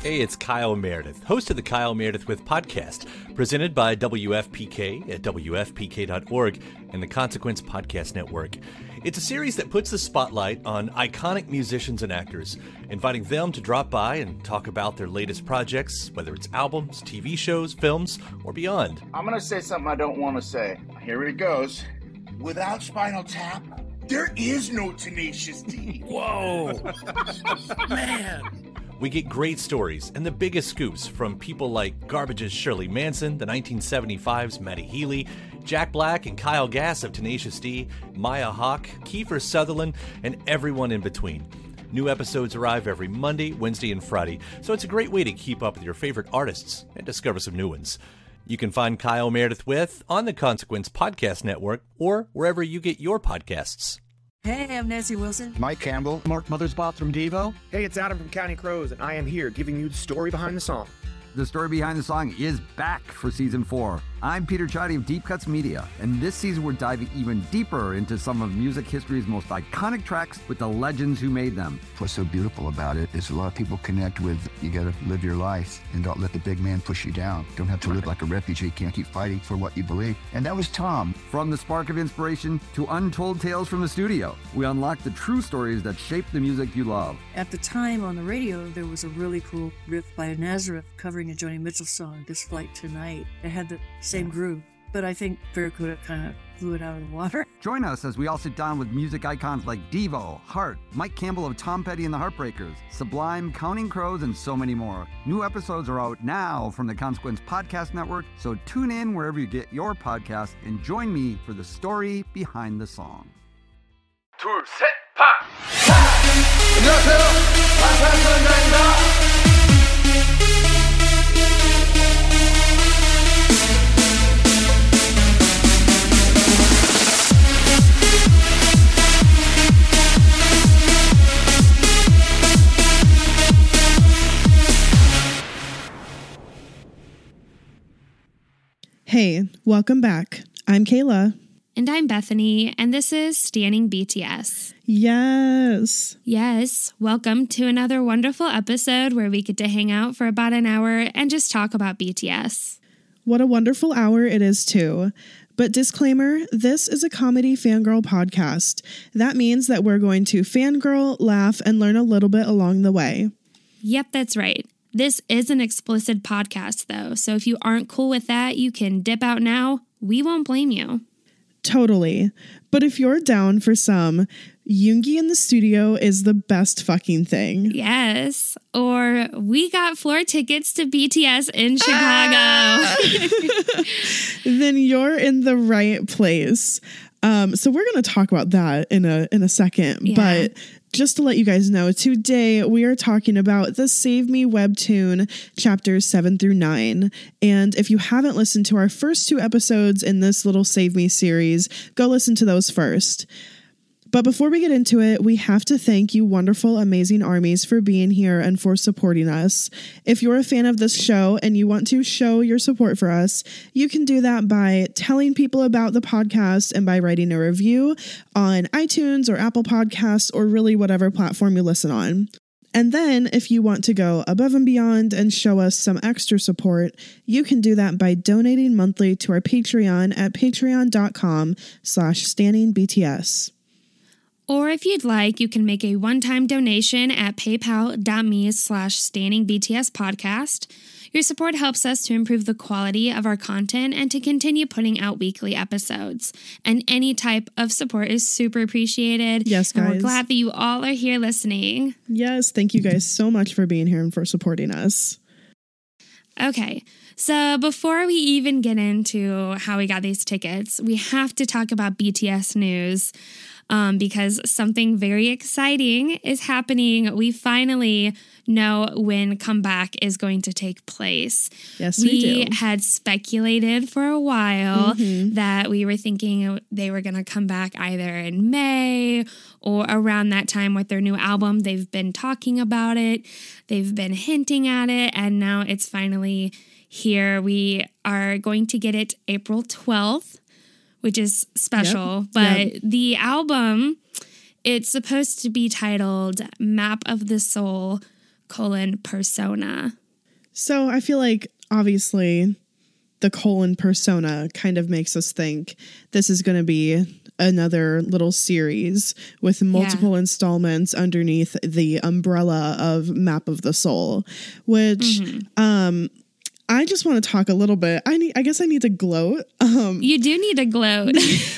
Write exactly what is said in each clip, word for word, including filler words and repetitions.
Hey, it's Kyle Meredith, host of the Kyle Meredith With podcast, presented by W F P K at W F P K dot org and the Consequence Podcast Network. It's a series that puts the spotlight on iconic musicians and actors, inviting them to drop by and talk about their latest projects, whether it's albums, T V shows, films, or beyond. I'm going to say something I don't want to say. Here it goes. Without Spinal Tap, there is no Tenacious D. Whoa! Man! We get great stories and the biggest scoops from people like Garbage's Shirley Manson, the nineteen seventy-five's Matty Healy, Jack Black and Kyle Gass of Tenacious D, Maya Hawke, Kiefer Sutherland, and everyone in between. New episodes arrive every Monday, Wednesday, and Friday, so it's a great way to keep up with your favorite artists and discover some new ones. You can find Kyle Meredith With on the Consequence Podcast Network or wherever you get your podcasts. Hey, I'm Nancy Wilson. Mike Campbell. Mark Mothersbaugh from Devo. Hey, it's Adam from Counting Crows, and I am here giving you the story behind the song. The story behind the song is back for season four. I'm Peter Chadi of Deep Cuts Media, and this season we're diving even deeper into some of music history's most iconic tracks with the legends who made them. What's so beautiful about it is a lot of people connect with, you gotta live your life and don't let the big man push you down. Don't have to live like a refugee, can't keep fighting for what you believe. And that was Tom. From the spark of inspiration to untold tales from the studio, we unlock the true stories that shape the music you love. At the time on the radio, there was a really cool riff by Nazareth covering a Joni Mitchell song, This Flight Tonight. It had the same groove, but I think Barracuda kind of blew it out of the water. Join us as we all sit down with music icons like Devo, Heart, Mike Campbell of Tom Petty and the Heartbreakers, Sublime, Counting Crows, and so many more. New episodes are out now from the Consequence Podcast Network, so tune in wherever you get your podcasts and join me for the story behind the song. 둘, 셋, 파! Hey, welcome back. I'm Kayla. And I'm Bethany, and this is Standing B T S. Yes. Yes, welcome to another wonderful episode where we get to hang out for about an hour and just talk about B T S. What a wonderful hour it is, too. But disclaimer, this is a comedy fangirl podcast. That means that we're going to fangirl, laugh, and learn a little bit along the way. Yep, that's right. This is an explicit podcast, though, so if you aren't cool with that, you can dip out now. We won't blame you. Totally. But if you're down for some, Yoongi in the studio is the best fucking thing. Yes. Or we got floor tickets to B T S in Chicago. Ah! Then you're in the right place. Um, so we're going to talk about that in a in a second. Yeah. But just to let you guys know, today we are talking about the Save Me webtoon chapters seven through nine. And if you haven't listened to our first two episodes in this little Save Me series, go listen to those first. But before we get into it, we have to thank you wonderful, amazing armies for being here and for supporting us. If you're a fan of this show and you want to show your support for us, you can do that by telling people about the podcast and by writing a review on iTunes or Apple Podcasts or really whatever platform you listen on. And then if you want to go above and beyond and show us some extra support, you can do that by donating monthly to our Patreon at patreon.com slash standingbts. Or if you'd like, you can make a one-time donation at paypal.me slash standingbtspodcast. Your support helps us to improve the quality of our content and to continue putting out weekly episodes. And any type of support is super appreciated. Yes, guys. And we're glad that you all are here listening. Yes, thank you guys so much for being here and for supporting us. Okay, so before we even get into how we got these tickets, we have to talk about B T S news. Um, because something very exciting is happening. We finally know when comeback is going to take place. Yes, we, we do. had speculated for a while mm-hmm. that we were thinking they were going to come back either in May or around that time with their new album. They've been talking about it. They've been hinting at it. And now it's finally here. We are going to get it April twelfth. Which is special, yep. but yep. the album, it's supposed to be titled Map of the Soul, colon persona. So I feel like obviously the colon persona kind of makes us think this is going to be another little series with multiple yeah. installments underneath the umbrella of Map of the Soul, which mm-hmm. um, I just want to talk a little bit. I need, I guess I need to gloat. Um, you do need to gloat.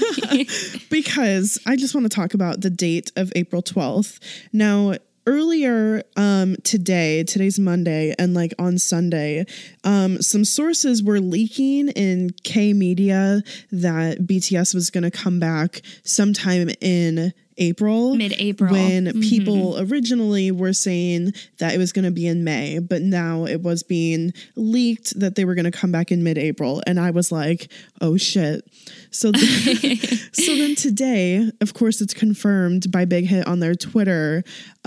Because I just want to talk about the date of April twelfth. Now, earlier um, today, today's Monday, and like on Sunday, um, some sources were leaking in K Media that B T S was going to come back sometime in April. Mid-April. When mm-hmm. people originally were saying that it was going to be in May, but now it was being leaked that they were going to come back in mid-April. And I was like, oh shit. So, th- so then today, of course, it's confirmed by Big Hit on their Twitter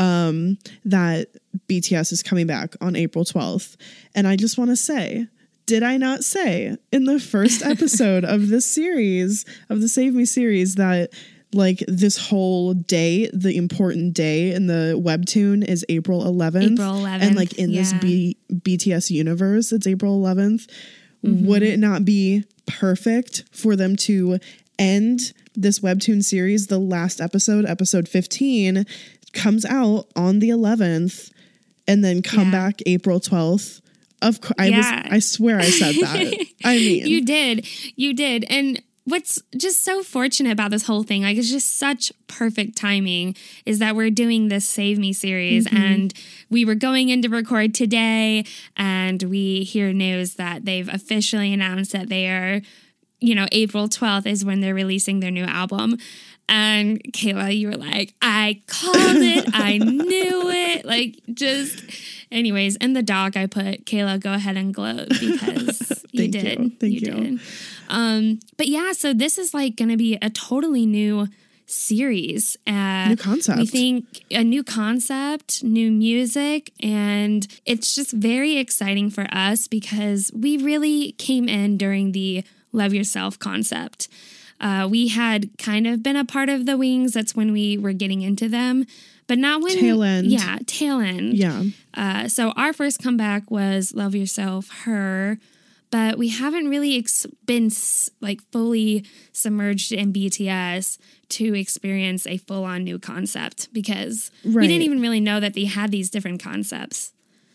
um, that B T S is coming back on April twelfth. And I just want to say, did I not say in the first episode of this series, of the Save Me series, that like this whole day, the important day in the webtoon is April eleventh. April eleventh. And like in yeah. this B- BTS universe, it's April eleventh. Mm-hmm. Would it not be perfect for them to end this webtoon series? The last episode, episode fifteen, comes out on the eleventh and then come yeah. back April twelfth. Of course, I yeah. was, I swear I said that. I mean, you did, you did. And what's just so fortunate about this whole thing, like it's just such perfect timing, is that we're doing this Save Me series mm-hmm. and we were going in to record today and we hear news that they've officially announced that they are, you know, April twelfth is when they're releasing their new album. And Kayla, you were like, I called it. I knew it. Like, just, anyways, in the doc, I put, Kayla, go ahead and gloat because you did. You. Thank you. you. Did. Um, but yeah, so this is like going to be a totally new series. Uh, new concept. We think a new concept, new music, and it's just very exciting for us because we really came in during the Love Yourself concept. Uh, we had kind of been a part of the Wings. That's when we were getting into them, but not when tail end. Yeah, tail end. Yeah. Uh, so our first comeback was Love Yourself, Her, but we haven't really ex- been like fully submerged in B T S to experience a full-on new concept because right. we didn't even really know that they had these different concepts.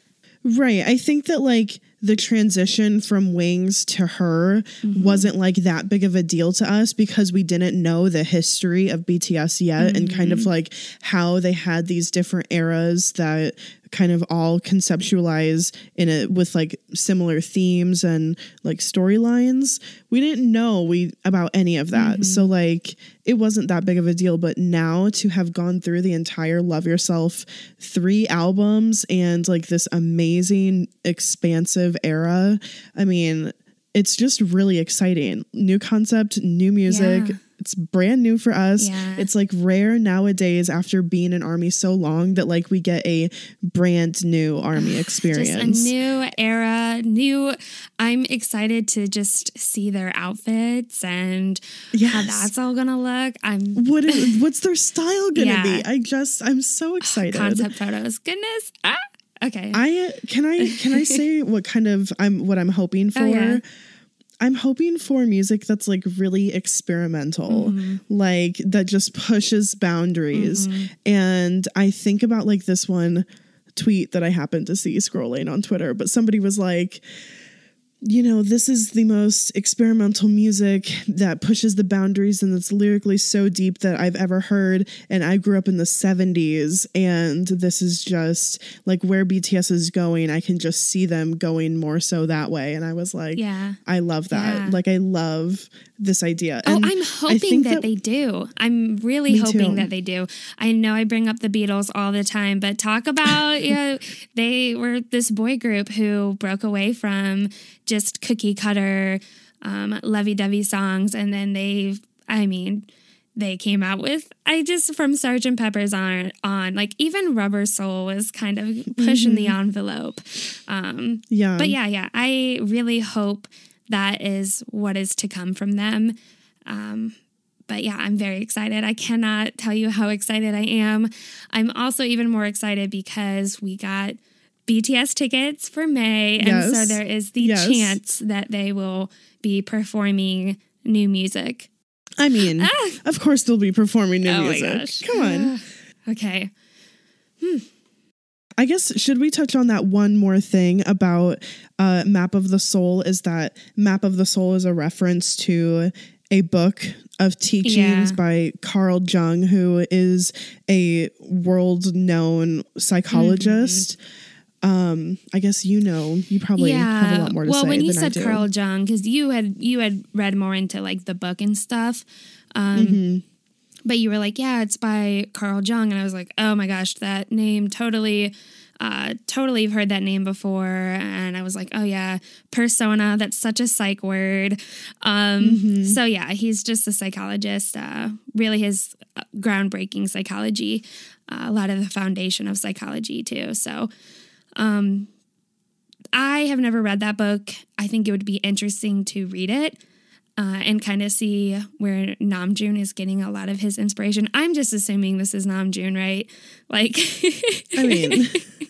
Right. I think that like the transition from Wings to Her mm-hmm. wasn't like that big of a deal to us because we didn't know the history of B T S yet mm-hmm. and kind of like how they had these different eras that kind of all conceptualize in it with like similar themes and like storylines. We didn't know we about any of that. Mm-hmm. So like it wasn't that big of a deal, but now to have gone through the entire Love Yourself three albums and like this amazing expansive era, I mean, it's just really exciting. New concept, new music. Yeah. It's brand new for us. Yeah. It's like rare nowadays after being in Army so long that like we get a brand new Army experience. Just a new era, new. I'm excited to just see their outfits and yes. how that's all gonna look. I'm what is, what's their style gonna yeah. be? I just I'm so excited. Concept photos. Goodness. Ah. Okay. I can I can I say what kind of I'm what I'm hoping for? Oh, yeah. I'm hoping for music that's like really experimental, mm-hmm. like that just pushes boundaries. Mm-hmm. And I think about like this one tweet that I happened to see scrolling on Twitter, but somebody was like, you know, this is the most experimental music that pushes the boundaries and that's lyrically so deep that I've ever heard. And I grew up in the seventies and this is just like where B T S is going. I can just see them going more so that way. And I was like, yeah, I love that. Yeah. Like, I love this idea. Oh, and I'm hoping that, that they do. I'm really hoping too. that they do. I know I bring up the Beatles all the time, but talk about, you know, they were this boy group who broke away from just cookie cutter, um, lovey-dovey songs. And then they, I mean, they came out with, I just, from Sergeant Pepper's on, on like even Rubber Soul was kind of pushing mm-hmm. the envelope. Um, yeah. But yeah, yeah, I really hope that is what is to come from them. Um, but yeah, I'm very excited. I cannot tell you how excited I am. I'm also even more excited because we got B T S tickets for May. And yes. so there is the yes. chance that they will be performing new music. I mean, ah. of course they'll be performing new oh music. My gosh. Come on. Okay. Hmm. I guess, should we touch on that one more thing about uh, Map of the Soul, is that Map of the Soul is a reference to a book of teachings yeah. by Carl Jung, who is a world-known psychologist. Mm-hmm. Um, I guess you know, you probably yeah. have a lot more to well, say when you than said I do. Carl Jung, because you had you had read more into like the book and stuff. Um, mm-hmm. But you were like, yeah, it's by Carl Jung. And I was like, oh my gosh, that name totally, uh, totally have heard that name before. And I was like, oh yeah, persona, that's such a psych word. Um, mm-hmm. So yeah, he's just a psychologist, uh, really his groundbreaking psychology, uh, a lot of the foundation of psychology too. So um, I have never read that book. I think it would be interesting to read it. Uh, and kind of see where Namjoon is getting a lot of his inspiration. I'm just assuming this is Namjoon, right? Like, I mean,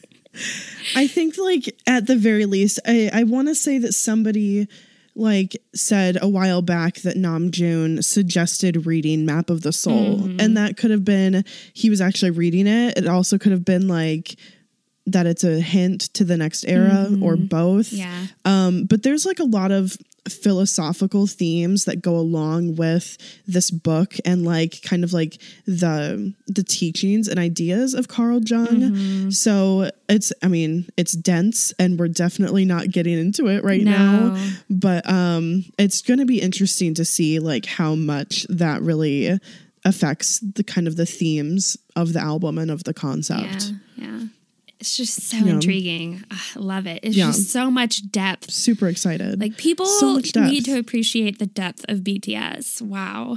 I think like at the very least, I, I want to say that somebody like said a while back that Namjoon suggested reading Map of the Soul. Mm-hmm. And that could have been, he was actually reading it. It also could have been like, that it's a hint to the next era mm-hmm. or both. Yeah. Um, but there's like a lot of philosophical themes that go along with this book and like kind of like the the teachings and ideas of Carl Jung. Mm-hmm. So it's, I mean, it's dense and we're definitely not getting into it right no. now. But um, it's going to be interesting to see like how much that really affects the kind of the themes of the album and of the concept. Yeah, yeah. It's just so yeah. intriguing. I love it. It's yeah. just so much depth. Super excited. Like people so need to appreciate the depth of B T S. Wow.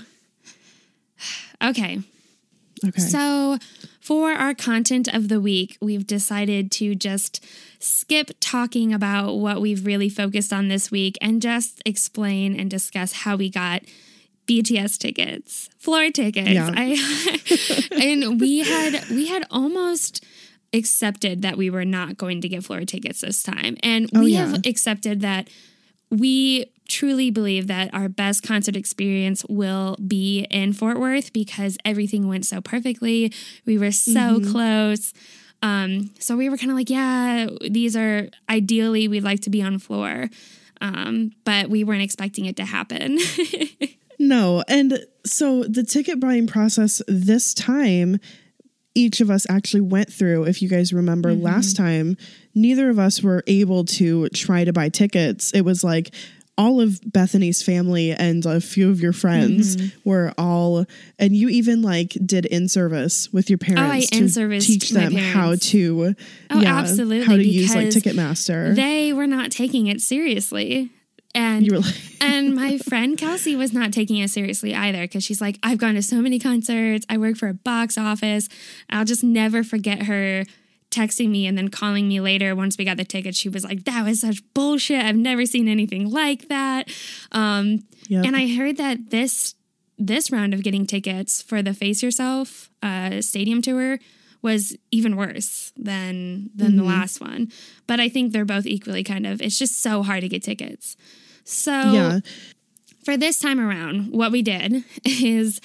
Okay. Okay. So for our content of the week, we've decided to just skip talking about what we've really focused on this week and just explain and discuss how we got B T S tickets, floor tickets. Yeah. I, and we had we had almost accepted that we were not going to get floor tickets this time. And we oh, yeah. have accepted that we truly believe that our best concert experience will be in Fort Worth because everything went so perfectly. We were so mm-hmm. close. Um, so we were kind of like, yeah, these are ideally we'd like to be on floor. Um, but we weren't expecting it to happen. No. And so the ticket buying process this time, each of us actually went through, if you guys remember mm-hmm. last time, neither of us were able to try to buy tickets. It was like all of Bethany's family and a few of your friends mm-hmm. were all, and you even like did in-service with your parents oh, I to teach them how to, oh, yeah, absolutely, how to use like Ticketmaster. They were not taking it seriously. And, like and my friend Kelsey was not taking it seriously either because she's like, I've gone to so many concerts. I work for a box office. I'll just never forget her texting me and then calling me later once we got the tickets. She was like, that was such bullshit. I've never seen anything like that. Um, yep. And I heard that this this round of getting tickets for the Face Yourself uh, stadium tour was even worse than than mm-hmm. the last one. But I think they're both equally kind of, it's just so hard to get tickets. So yeah. for this time around, what we did is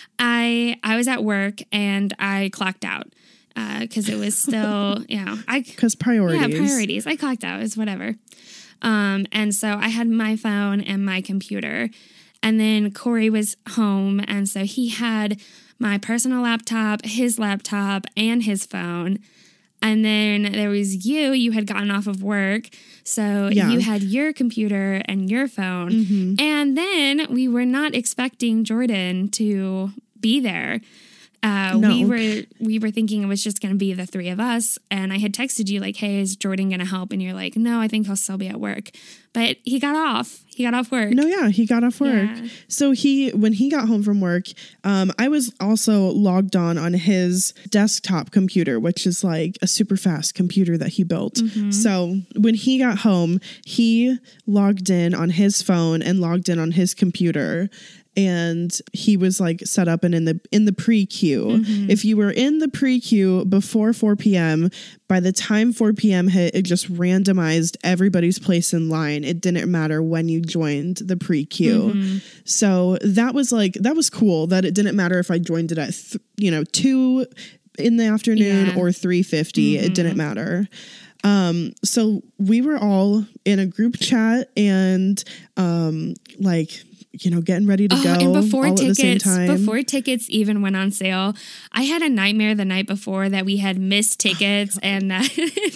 I I was at work and I clocked out because uh, it was still, you know, I because priorities. Yeah, priorities. I clocked out. It was whatever. Um, and so I had my phone and my computer, and then Corey was home, and so he had my personal laptop, his laptop, and his phone. And then there was you, you had gotten off of work. So yeah. you had your computer and your phone. Mm-hmm. And then we were not expecting Jordan to be there. Uh, no. We were we were thinking it was just going to be the three of us. And I had texted you like, hey, is Jordan going to help? And you're like, no, I think he'll still be at work. But he got off. He got off work. No, yeah, he got off work. Yeah. So he, when he got home from work, um, I was also logged on on his desktop computer, which is like a super fast computer that he built. Mm-hmm. So when he got home, he logged in on his phone and logged in on his computer. and he was like set up and in the in the pre-queue. Mm-hmm. If you were in the pre-queue before four p.m., by the time four p.m. hit, it just randomized everybody's place in line. It didn't matter when you joined the pre-queue. Mm-hmm. So that was like, that was cool that it didn't matter if I joined it at, th- you know, two in the afternoon Yeah. or three fifty. Mm-hmm. It didn't matter. Um, so we were all in a group chat and, um, like, you know, getting ready to Oh, go and before all at the same tickets, time. before tickets even went on sale, I had a nightmare the night before that we had missed tickets and that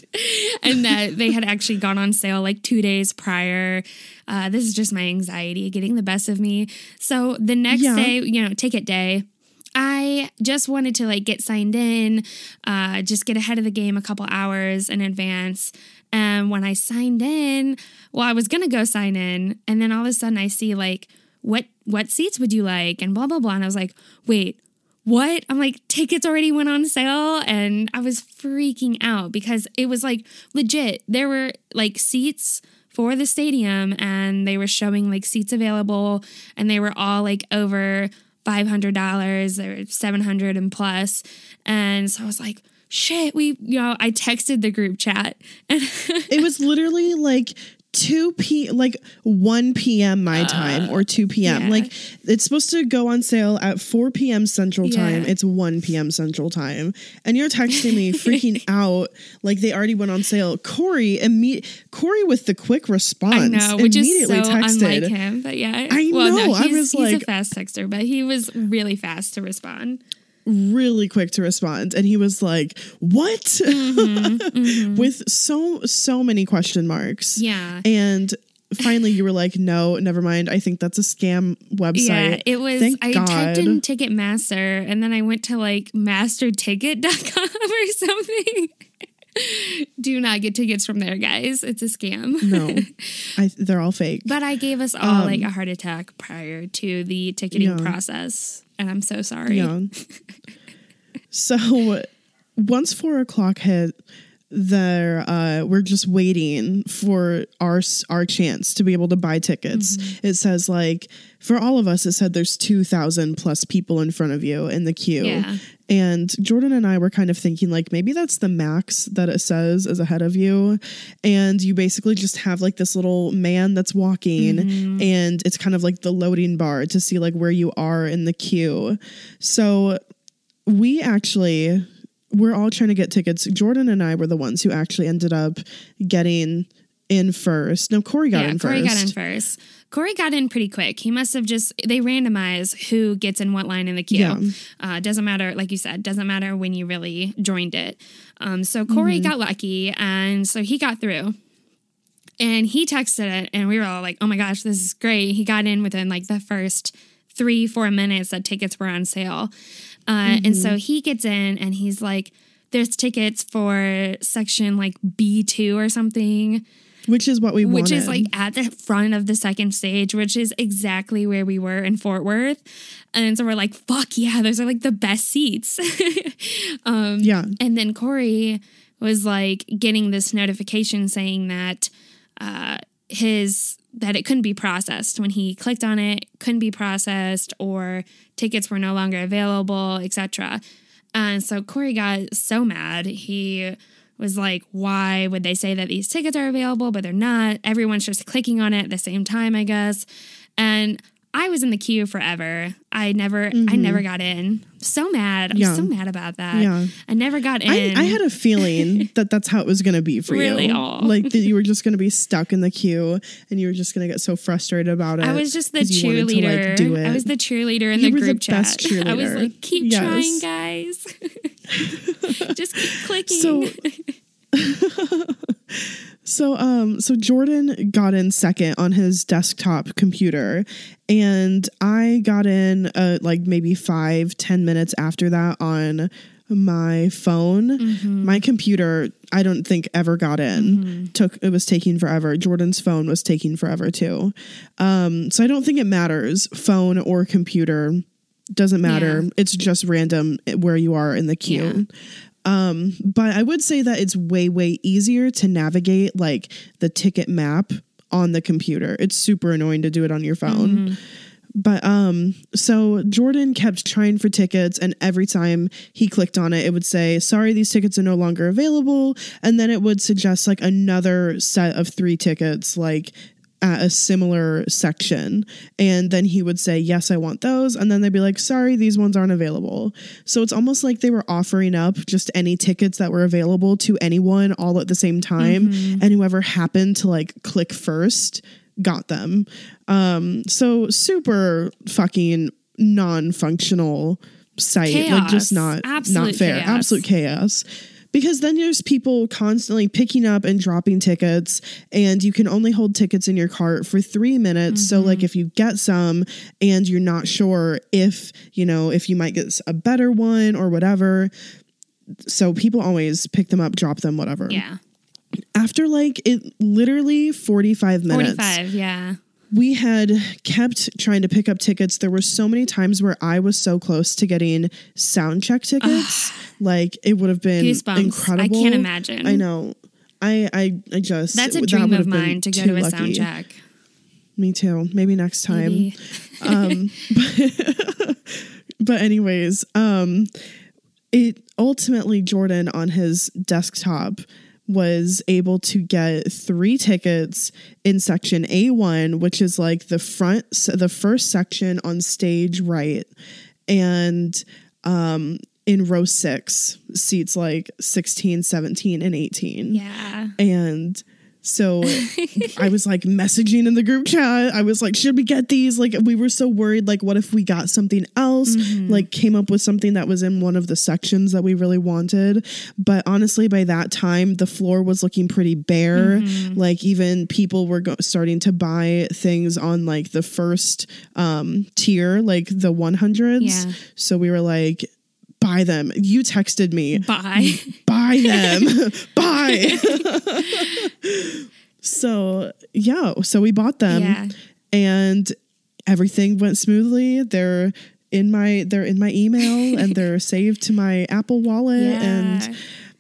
and that they had actually gone on sale like two days prior. Uh, this is just my anxiety getting the best of me. So the next Yeah. day, you know, ticket day, I just wanted to like get signed in, uh, just get ahead of the game a couple hours in advance. And when I signed in, well, I was going to go sign in. And then all of a sudden I see like, what, what seats would you like? And blah, blah, blah. And I was like, wait, what? I'm like, tickets already went on sale. And I was freaking out because it was like legit. There were like seats for the stadium and they were showing like seats available and they were all like over five hundred dollars. They were seven hundred and plus. And so I was like, shit, we, you know, I texted the group chat. And It was literally like two p like one p.m. my time or two p.m. yeah. Like it's supposed to go on sale at four p.m. Central Time. Yeah. It's one p.m. Central Time. And you're texting me freaking out like they already went on sale. Corey imme- Corey with the quick response. I know, which is immediately so texted. unlike him. But yeah. I well, know, No, I he's, was he's like- a fast texter, but he was really fast to respond. Really quick to respond, and he was like, what? Mm-hmm, mm-hmm. With so so many question marks. Yeah. And finally you were like, no, never mind, I think that's a scam website. Yeah, it was. Thank I God. typed in Ticketmaster and then I went to like master ticket dot com or something. Do not get tickets from there, guys. It's a scam. No, I, they're all fake. But I gave us all Um, like a heart attack prior to the ticketing Yeah. process. And I'm so sorry. Yeah. So once four o'clock hit, there uh, we're just waiting for our our chance to be able to buy tickets. Mm-hmm. It says like for all of us, it said there's two thousand plus people in front of you in the queue. Yeah. And Jordan and I were kind of thinking like maybe that's the max that it says is ahead of you. And you basically just have like this little man that's walking Mm-hmm. and it's kind of like the loading bar to see like where you are in the queue. So we actually, we're all trying to get tickets. Jordan and I were the ones who actually ended up getting in first. No, Corey got yeah, in Corey first. got in first. Corey got in pretty quick. He must have just, they randomize who gets in what line in the queue. Yeah. Uh, doesn't matter, like you said, doesn't matter when you really joined it. Um, so Corey Mm-hmm. got lucky, and so he got through. And he texted it, and we were all like, oh my gosh, this is great. He got in within like the first three, four minutes that tickets were on sale. Uh, Mm-hmm. And so he gets in, and he's like, there's tickets for section like B two or something. Which is what we Which wanted. is like at the front of the second stage, which is exactly where we were in Fort Worth. And so we're like, fuck yeah, those are like the best seats. um, Yeah. And then Corey was like getting this notification saying that uh, his, that it couldn't be processed. When he clicked on it, couldn't be processed, or tickets were no longer available, et cetera. And so Corey got so mad. He was like, why would they say that these tickets are available, but they're not? Everyone's just clicking on it at the same time, I guess. And I was in the queue forever. I never, I never got in. So mad. I'm Yeah. so mad about that. Yeah. I never got in. I, I had a feeling that that's how it was going to be for Really? you. Aw. Like that you were just going to be stuck in the queue and you were just going to get so frustrated about it. I was just the 'cause you wanted to, cheerleader. like, do it. I was the cheerleader in You the were the group chat. best I was cheerleader. like, keep Yes. trying, guys. Just keep clicking. So- So um so Jordan got in second on his desktop computer, and I got in uh, like maybe five, ten minutes after that on my phone. Mm-hmm. My computer, I don't think ever got in. Mm-hmm. Took it was taking forever. Jordan's phone was taking forever too. Um so I don't think it matters, phone or computer. Doesn't matter. Yeah. It's just random where you are in the queue. Yeah. Um, but I would say that it's way, way easier to navigate like the ticket map on the computer. It's super annoying to do it on your phone. But um, so Jordan kept trying for tickets, and every time he clicked on it, it would say, sorry, these tickets are no longer available. And then it would suggest like another set of three tickets, like at a similar section. And then he would say, yes, I want those. And then they'd be like, sorry, these ones aren't available. So it's almost like they were offering up just any tickets that were available to anyone all at the same time. Mm-hmm. And whoever happened to like click first got them. Um, so super fucking non-functional site, chaos. Like just not, Absolute not fair, chaos. absolute chaos. Because then there's people constantly picking up and dropping tickets, and you can only hold tickets in your cart for three minutes. Mm-hmm. So like if you get some and you're not sure if, you know, if you might get a better one or whatever. So people always pick them up, drop them, whatever. Yeah. After like it literally forty-five minutes. forty-five, yeah. We had kept trying to pick up tickets. There were so many times where I was so close to getting sound check tickets. Like it would have been Goosebumps. incredible. I can't imagine. I know. I I, I just That's a that dream would of have been mine to go too to a lucky. sound check. Me too. Maybe next time. Maybe. um, but, but anyways, um, it ultimately Jordan on his desktop was able to get three tickets in section A one, which is like the front, the first section on stage right. And um, in row six, seats like sixteen, seventeen, and eighteen. Yeah. And so I was like messaging in the group chat. I was like, should we get these? Like, we were so worried. Like, what if we got something else? Mm-hmm. Like, came up with something that was in one of the sections that we really wanted. But honestly, by that time, the floor was looking pretty bare. Mm-hmm. Like, even people were go- starting to buy things on like the first um, tier, like the one hundreds. Yeah. So we were like, buy them. You texted me. Buy. Buy them. Buy. So, yeah. So we bought them. Yeah. And everything went smoothly. They're in my they're in my email and they're saved to my Apple Wallet. Yeah. And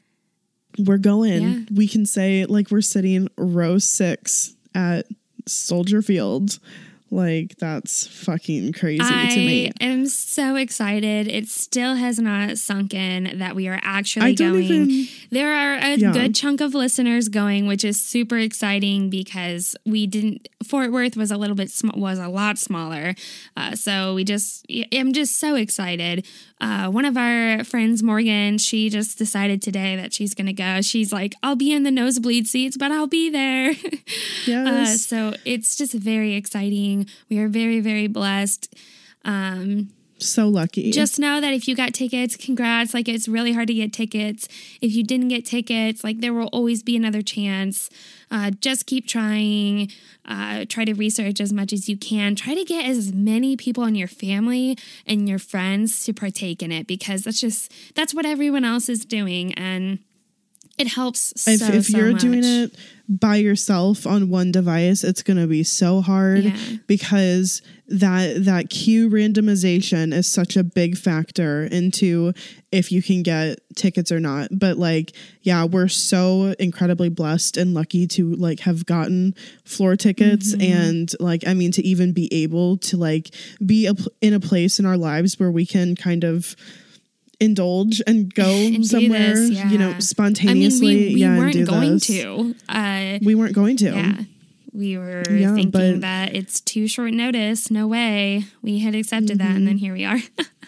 we're going. Yeah. We can say like we're sitting row six at Soldier Field. Like, that's fucking crazy I to me. I am so excited. It still has not sunk in that we are actually I don't going. even- There are a Yeah. good chunk of listeners going, which is super exciting because we didn't. Fort Worth was a little bit sm- was a lot smaller, uh, so we just. I'm just so excited. Uh, one of our friends, Morgan, she just decided today that she's going to go. She's like, I'll be in the nosebleed seats, but I'll be there. Yes. Uh, so it's just very exciting. We are very, very blessed. Um, So lucky. just know that if you got tickets, congrats. Like, it's really hard to get tickets. If you didn't get tickets, like, there will always be another chance. Uh, just keep trying. Uh, try to research as much as you can. Try to get as many people in your family and your friends to partake in it, because that's just, that's what everyone else is doing. And it helps so, if, if so you're much. doing it by yourself on one device, it's going to be so hard Yeah. because that that queue randomization is such a big factor into if you can get tickets or not. But like, yeah, we're so incredibly blessed and lucky to like have gotten floor tickets. Mm-hmm. And like, I mean, to even be able to like be a, in a place in our lives where we can kind of indulge and go And do somewhere, this, yeah. you know, spontaneously. I mean, we, we yeah, and weren't do going this. to. Uh, We weren't going to. yeah. We were Yeah, thinking but- that it's too short notice. No way. We had accepted that, and Mm-hmm. then here we are.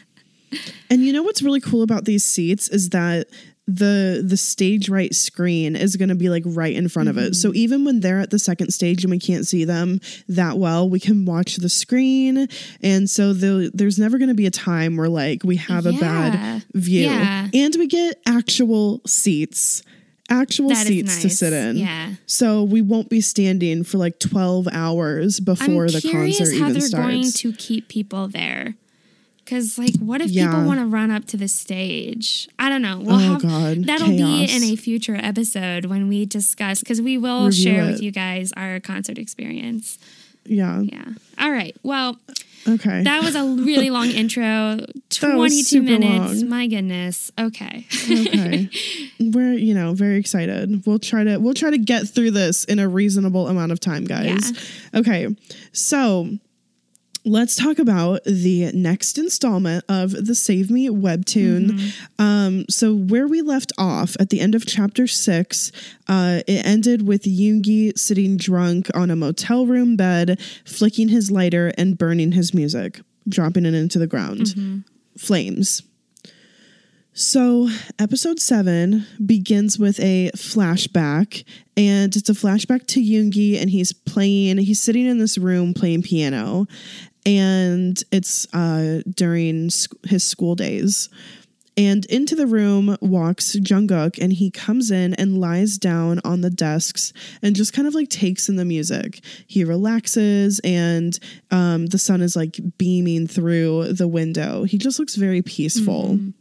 And you know what's really cool about these seats is that the the stage right screen is going to be like right in front Mm-hmm. of it. So even when they're at the second stage and we can't see them that well, we can watch the screen. And so the, there's never going to be a time where like we have a Yeah. bad view. Yeah. And we get actual seats. Actual That is seats to nice. sit in. Yeah. So we won't be standing for like twelve hours before I'm the curious concert how even they're starts. going to keep people there. Because, like, what if Yeah. people want to run up to the stage? I don't know. We'll Oh, have God. that'll Chaos. be in a future episode when we discuss, because we will Review share it. with you guys our concert experience. Yeah. Yeah. All right. Well, Okay. that was a really long intro. was twenty-two super minutes. long. My goodness. Okay. Okay. We're, you know, very excited. We'll try to we'll try to get through this in a reasonable amount of time, guys. Okay. So let's talk about the next installment of the Save Me webtoon. Mm-hmm. Um, so where we left off at the end of chapter six, uh, it ended with Yoongi sitting drunk on a motel room bed, flicking his lighter and burning his music, dropping it into the ground. Mm-hmm. Flames. So episode seven begins with a flashback, and it's a flashback to Yoongi, and he's playing, he's sitting in this room playing piano, and it's uh, during sc- his school days. And into the room walks Jungkook, and he comes in and lies down on the desks and just kind of like takes in the music. He relaxes, and um, the sun is like beaming through the window. He just looks very peaceful. Mm-hmm.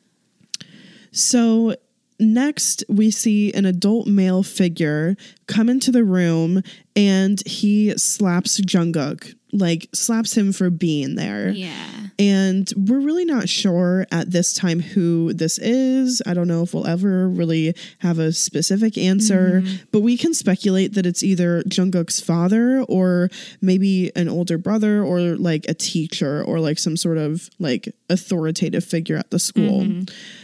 So next we see an adult male figure come into the room, and he slaps Jungkook, like slaps him for being there. Yeah. And we're really not sure at this time who this is. I don't know if we'll ever really have a specific answer, mm-hmm. but we can speculate that it's either Jungkook's father or maybe an older brother or like a teacher or like some sort of like authoritative figure at the school. Mm-hmm.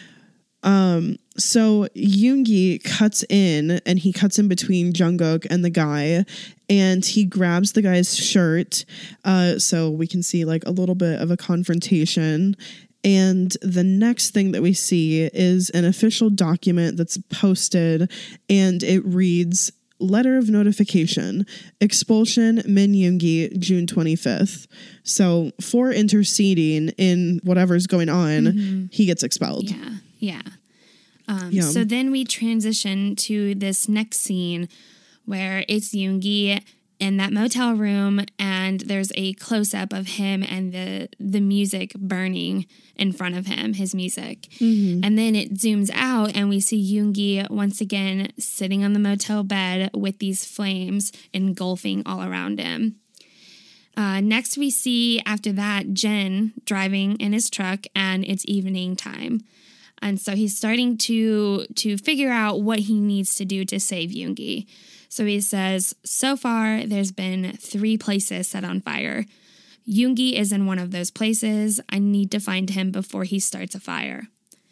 Um, so Yoongi cuts in, and he cuts in between Jungkook and the guy, and he grabs the guy's shirt. Uh, so we can see like a little bit of a confrontation. And the next thing that we see is an official document that's posted, and it reads, letter of notification, expulsion Min Yoongi, June twenty-fifth. So for interceding in whatever's going on, mm-hmm. he gets expelled. Yeah. Yeah. Um, yeah. So then we transition to this next scene where it's Yoongi in that motel room, and there's a close-up of him and the the music burning in front of him, his music. Mm-hmm. And then it zooms out, and we see Yoongi once again sitting on the motel bed with these flames engulfing all around him. Uh, next, we see, after that, Jin driving in his truck, and it's evening time. And so he's starting to to figure out what he needs to do to save Yoongi. So he says, so far, there's been three places set on fire. Yoongi is in one of those places. I need to find him before he starts a fire.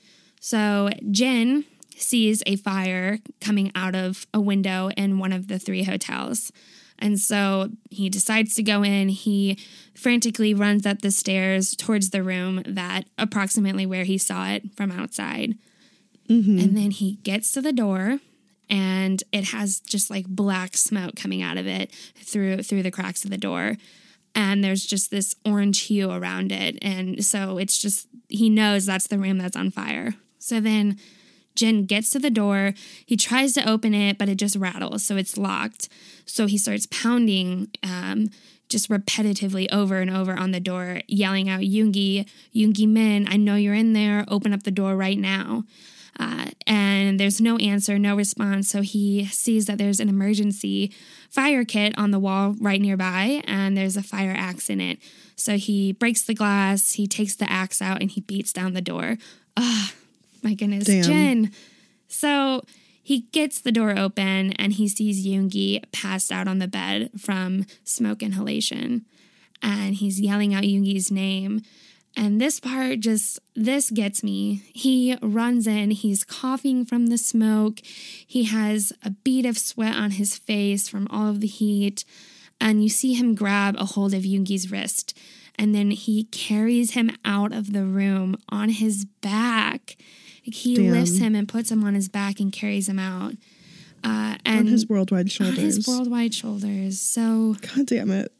So Jin sees a fire coming out of a window in one of the three hotels. And so he decides to go in. He frantically runs up the stairs towards the room that approximately where he saw it from outside. Mm-hmm. And then he gets to the door, and it has just like black smoke coming out of it through through the cracks of the door. And there's just this orange hue around it. And so it's just, he knows that's the room that's on fire. So then Jin gets to the door. He tries to open it, but it just rattles, so it's locked. So he starts pounding um, just repetitively over and over on the door, yelling out, Yoongi, Yoongi Min, I know you're in there. Open up the door right now. Uh, and there's no answer, no response. So he sees that there's an emergency fire kit on the wall right nearby, and there's a fire axe in it. So he breaks the glass, he takes the axe out, and he beats down the door. Ah. My goodness, Damn. Jin. So he gets the door open, and he sees Yoongi passed out on the bed from smoke inhalation. And he's yelling out Yoongi's name. And this part just, this gets me. He runs in, he's coughing from the smoke. He has a bead of sweat on his face from all of the heat. And you see him grab a hold of Yoongi's wrist. And then he carries him out of the room on his back. He Damn. lifts him and puts him on his back and carries him out. Uh, and on his worldwide shoulders. On his worldwide shoulders. So, God damn it.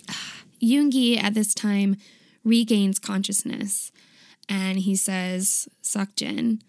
Yoongi at this time regains consciousness, and he says, suck Jin.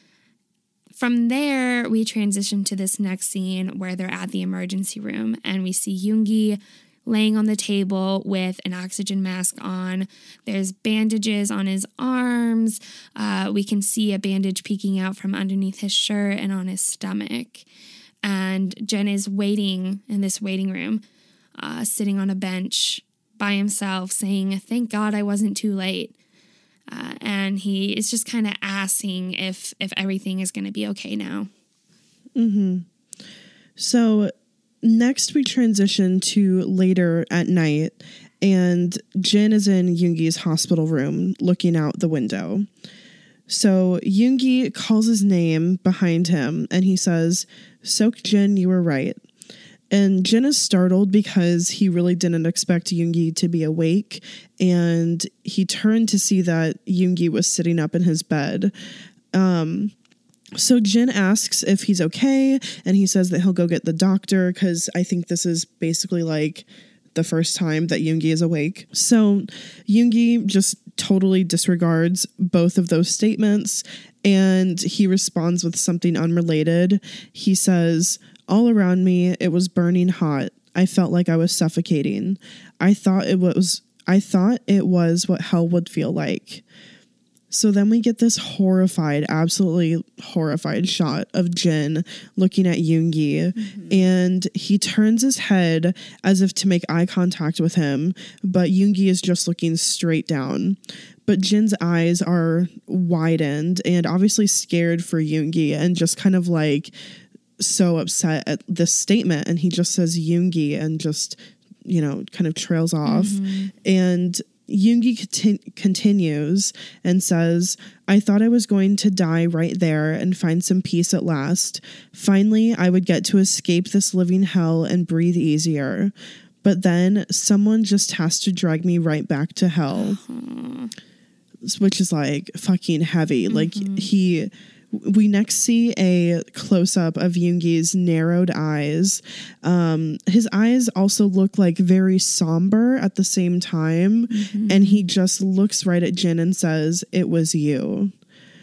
From there, we transition to this next scene where they're at the emergency room, and we see Yoongi laying on the table with an oxygen mask on. There's bandages on his arms. Uh, we can see a bandage peeking out from underneath his shirt and on his stomach. And Jin is waiting in this waiting room, uh, sitting on a bench by himself, saying, thank God I wasn't too late. Uh, and he is just kind of asking if if everything is going to be okay now. Mm-hmm. So next we transition to later at night, and Jin is in Yoongi's hospital room looking out the window. So Yoongi calls his name behind him and he says, "Sok Jin, you were right." And Jin is startled because he really didn't expect Yoongi to be awake, and he turned to see that Yoongi was sitting up in his bed. Um, so Jin asks if he's okay, and he says that he'll go get the doctor because I think this is basically like the first time that Yoongi is awake. So Yoongi just totally disregards both of those statements, and he responds with something unrelated. He says, "All around me, it was burning hot. I felt like I was suffocating. I thought it was I thought it was what hell would feel like." So then we get this horrified, absolutely horrified shot of Jin looking at Yoongi, mm-hmm. and he turns his head as if to make eye contact with him, but Yoongi is just looking straight down. But Jin's eyes are widened and obviously scared for Yoongi and just kind of like so upset at this statement, and he just says Yoongi and just, you know, kind of trails off. Mm-hmm. And Yoongi conti- continues and says, "I thought I was going to die right there and find some peace at last. Finally, I would get to escape this living hell and breathe easier. But then someone just has to drag me right back to hell." Uh-huh. Which is like fucking heavy. Mm-hmm. Like he... We next see a close-up of Yoongi's narrowed eyes. Um, his eyes also look like very somber at the same time. Mm-hmm. And he just looks right at Jin and says, "It was you."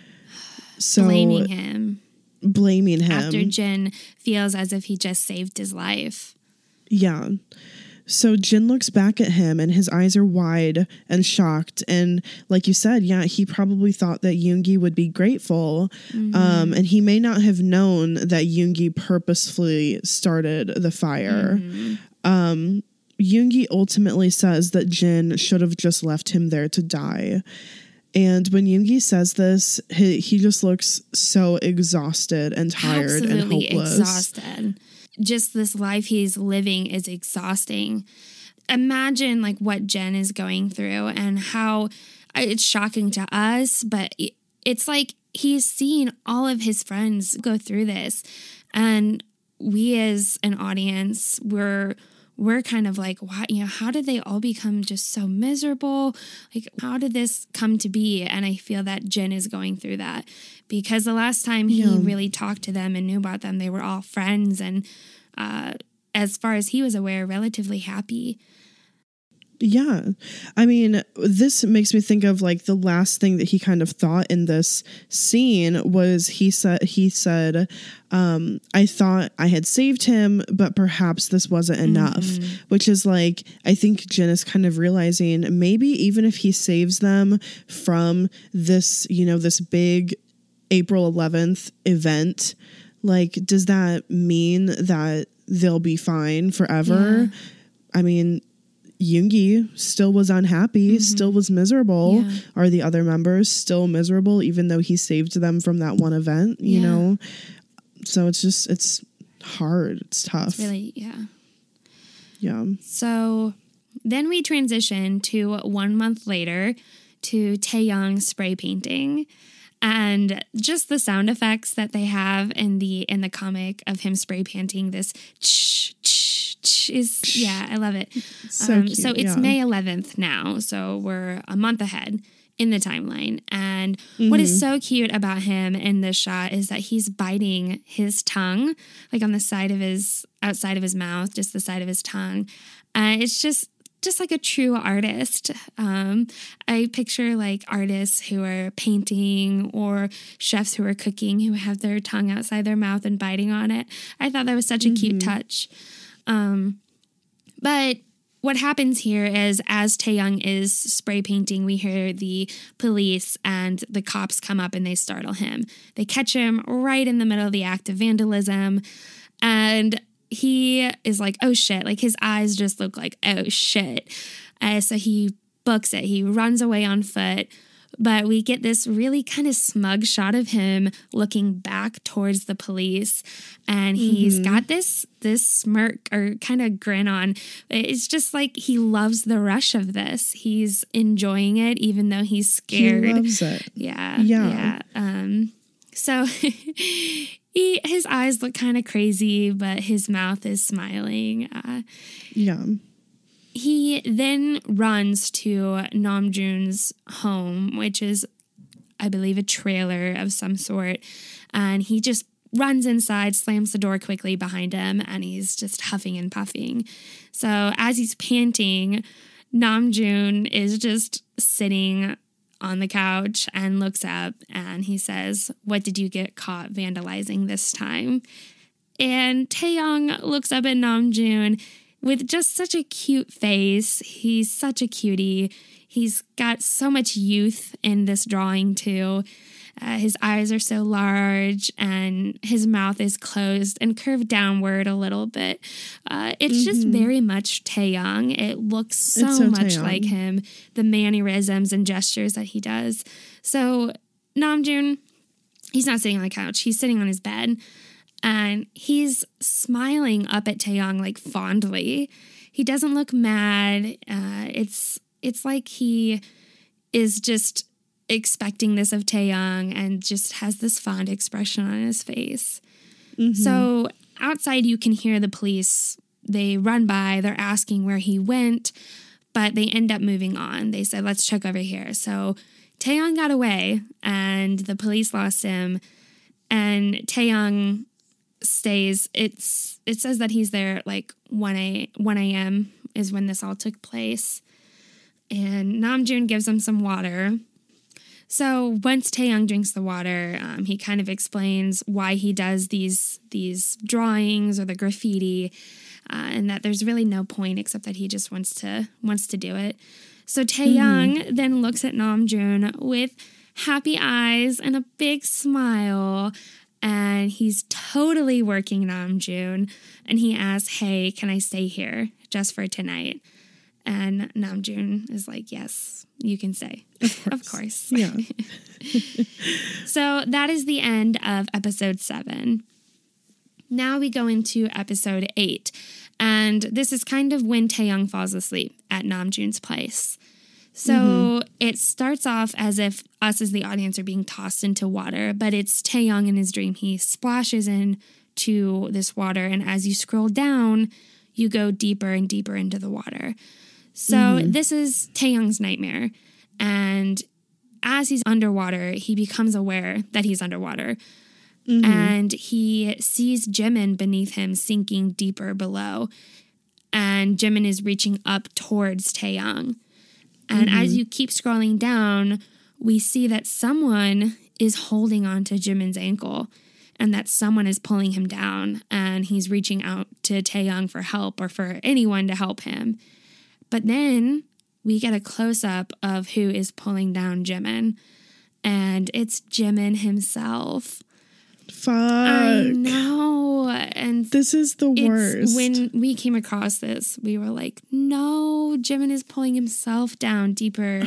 So blaming him. Blaming him. After Jin feels as if he just saved his life. Yeah. So Jin looks back at him and his eyes are wide and shocked. And like you said, yeah, he probably thought that Yoongi would be grateful. Mm-hmm. Um, and he may not have known that Yoongi purposefully started the fire. Mm-hmm. Um, Yoongi ultimately says that Jin should have just left him there to die. And when Yoongi says this, he, he just looks so exhausted and tired Absolutely and hopeless. Exhausted. Just this life he's living is exhausting. Imagine like what Jin is going through and how it's shocking to us, but it's like he's seen all of his friends go through this. And we as an audience, we're we're kind of like, wow, you know, how did they all become just so miserable? Like, how did this come to be? And I feel that Jin is going through that because the last time he yeah. really talked to them and knew about them, they were all friends and, uh, as far as he was aware, relatively happy. Yeah. I mean, this makes me think of like the last thing that he kind of thought in this scene was he said, he said, um, I thought I had saved him, but perhaps this wasn't enough, mm-hmm. which is like, I think Jin is kind of realizing maybe even if he saves them from this, you know, this big April eleventh event, like, does that mean that they'll be fine forever? Yeah. I mean, Yoongi still was unhappy, mm-hmm. still was miserable. Yeah. Are the other members still miserable, even though he saved them from that one event, you yeah. know? So it's just, it's hard. It's tough. It's really, yeah. Yeah. So then we transition to one month later to Taeyoung spray painting. And just the sound effects that they have in the in the comic of him spray painting, this ch ch ch is yeah, I love it. So, um, cute, so it's yeah. May eleventh now, so we're a month ahead in the timeline. And mm-hmm. what is so cute about him in this shot is that he's biting his tongue, like on the side of his outside of his mouth, just the side of his tongue. Uh, it's just. Just like a true artist. Um, I picture like artists who are painting or chefs who are cooking who have their tongue outside their mouth and biting on it. I thought that was such a mm-hmm. cute touch. Um, but what happens here is as Taeyoung is spray painting, we hear the police and the cops come up and they startle him. They catch him right in the middle of the act of vandalism. And he is like, oh shit, like his eyes just look like, oh shit. Uh, so he books it. He runs away on foot, But we get this really kind of smug shot of him looking back towards the police, and he's Mm-hmm. got this this smirk or kind of grin on. It's just like he loves the rush of this. He's enjoying it, even though he's scared. He loves it. Yeah, Yeah. yeah. Um, so he his eyes look kind of crazy, but his mouth is smiling. Uh, Yeah. he then runs to Namjoon's home, which is, I believe, a trailer of some sort. And he just runs inside, slams the door quickly behind him, and he's just huffing and puffing. So as he's panting, Namjoon is just sitting on the couch and looks up and he says, "What did you get caught vandalizing this time?" And Taeyong looks up at Namjoon with just such a cute face. He's such a cutie. He's got so much youth in this drawing too. Uh, his eyes are so large and his mouth is closed and curved downward a little bit. Uh, it's mm-hmm. just very much Taeyong. It looks so, so much Taeyong. Like him, the mannerisms and gestures that he does. So Namjoon, he's not sitting on the couch. He's sitting on his bed. And he's smiling up at Taeyong like fondly. He doesn't look mad. Uh, it's it's like he is just expecting this of Taeyong and just has this fond expression on his face. Mm-hmm. So outside you can hear the police. They run by. They're asking where he went, but they end up moving on. They said, "Let's check over here." So Taeyong got away and the police lost him. And Taeyong stays. It's it says that he's there at like one a.m. is when this all took place. And Namjoon gives him some water. So once Taeyong drinks the water, um, he kind of explains why he does these these drawings or the graffiti, uh, and that there's really no point except that he just wants to wants to do it. So Taeyong mm-hmm. then looks at Namjoon with happy eyes and a big smile. And he's totally working Namjoon. And he asks, "Hey, can I stay here just for tonight?" And Namjoon is like, "Yes, you can stay." Of course. Of course. Yeah. So that is the end of episode seven. Now we go into episode eight. And this is kind of when Taeyong falls asleep at Namjoon's place. So mm-hmm. it starts off as if us as the audience are being tossed into water, but it's Taeyong in his dream. He splashes into this water, and as you scroll down, you go deeper and deeper into the water. So mm-hmm. this is Taeyong's nightmare, and as he's underwater, he becomes aware that he's underwater, mm-hmm. and he sees Jimin beneath him sinking deeper below, and Jimin is reaching up towards Taeyong. And mm-hmm. as you keep scrolling down, we see that someone is holding on to Jimin's ankle and that someone is pulling him down and he's reaching out to Taeyong for help or for anyone to help him. But then we get a close-up of who is pulling down Jimin, and it's Jimin himself. Fuck. I know. And this is the worst. When we came across this, we were like, no, Jimin is pulling himself down deeper.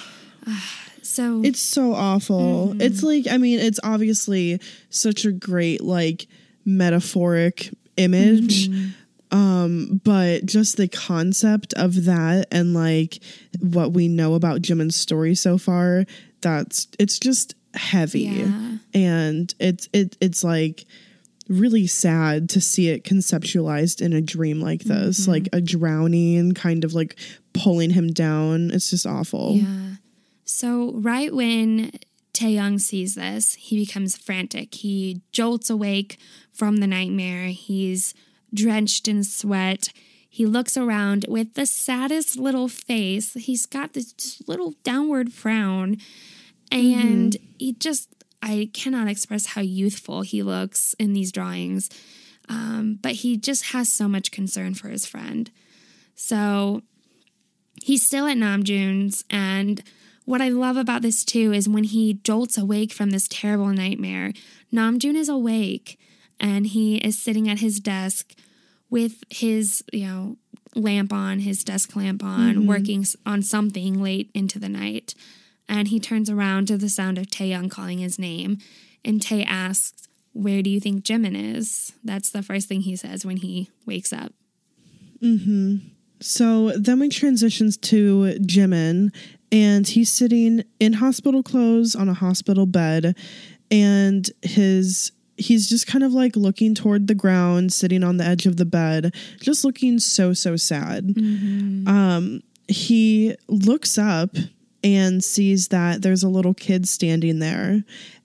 So it's so awful. Mm-hmm. It's like, I mean, it's obviously such a great, like, metaphoric image. Mm-hmm. Um, but just the concept of that and like what we know about Jimin's story so far, that's it's just heavy. Yeah. And it's it it's like really sad to see it conceptualized in a dream like this, mm-hmm. like a drowning kind of like pulling him down. It's just awful. Yeah. So right when Taeyong sees this, he becomes frantic. He jolts awake from the nightmare. He's drenched in sweat. He looks around with the saddest little face. He's got this little downward frown. And mm-hmm. he just, I cannot express how youthful he looks in these drawings. Um, but he just has so much concern for his friend. So he's still at Namjoon's. And what I love about this too is when he jolts awake from this terrible nightmare, Namjoon is awake and he is sitting at his desk with his, you know, lamp on, his desk lamp on, mm-hmm. working on something late into the night. And he turns around to the sound of Taeyoung calling his name. And Tae asks, where do you think Jimin is? That's the first thing he says when he wakes up. Mm-hmm. So then we transitions to Jimin, and he's sitting in hospital clothes on a hospital bed, and his he's just kind of like looking toward the ground, sitting on the edge of the bed, just looking so, so sad. Mm-hmm. Um, he looks up and sees that there's a little kid standing there,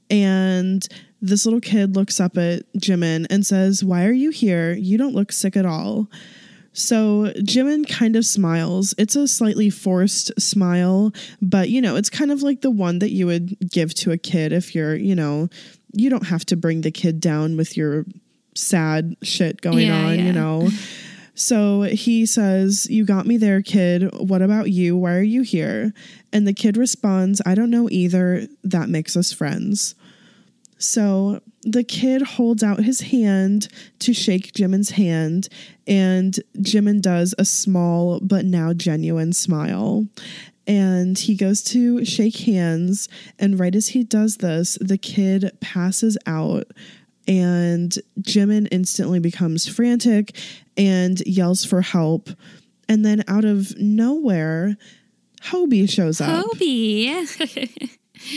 and this little kid looks up at Jimin and says, "Why are you here? You don't look sick at all." So Jimin kind of smiles. It's a slightly forced smile, but, you know, it's kind of like the one that you would give to a kid if you're, you know, you don't have to bring the kid down with your sad shit going yeah, on, yeah. you know. So he says, "You got me there, kid. What about you? Why are you here?" And the kid responds, "I don't know either. That makes us friends." So the kid holds out his hand to shake Jimin's hand, and Jimin does a small but now genuine smile. And he goes to shake hands, and right as he does this, the kid passes out, and Jimin instantly becomes frantic and yells for help. And then out of nowhere, Hobie shows up. Hobie!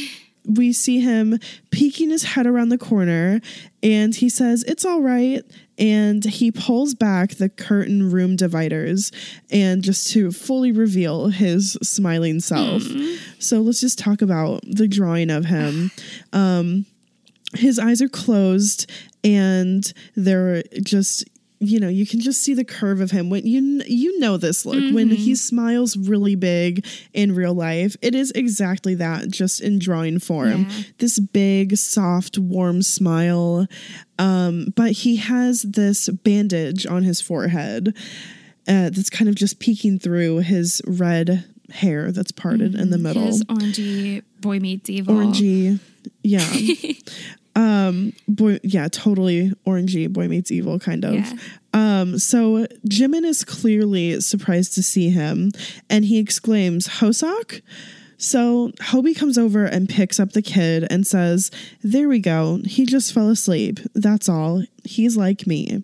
We see him peeking his head around the corner, and he says, "It's all right." And he pulls back the curtain room dividers, and just to fully reveal his smiling self. Mm. So let's just talk about the drawing of him. Um, his eyes are closed, and they're just, you know, you can just see the curve of him. When you you know this look, mm-hmm. when he smiles really big in real life, it is exactly that, just in drawing form. Yeah. This big, soft, warm smile. Um, but he has this bandage on his forehead uh, that's kind of just peeking through his red hair that's parted mm-hmm. in the middle. His orangey Boy Meets Evil. Orangey, yeah. Um, boy, yeah, totally orangey Boy Meets Evil kind of. Yeah. Um, so Jimin is clearly surprised to see him, and he exclaims, "Hoseok?" So Hobie comes over and picks up the kid and says, "There we go. He just fell asleep. That's all. He's like me."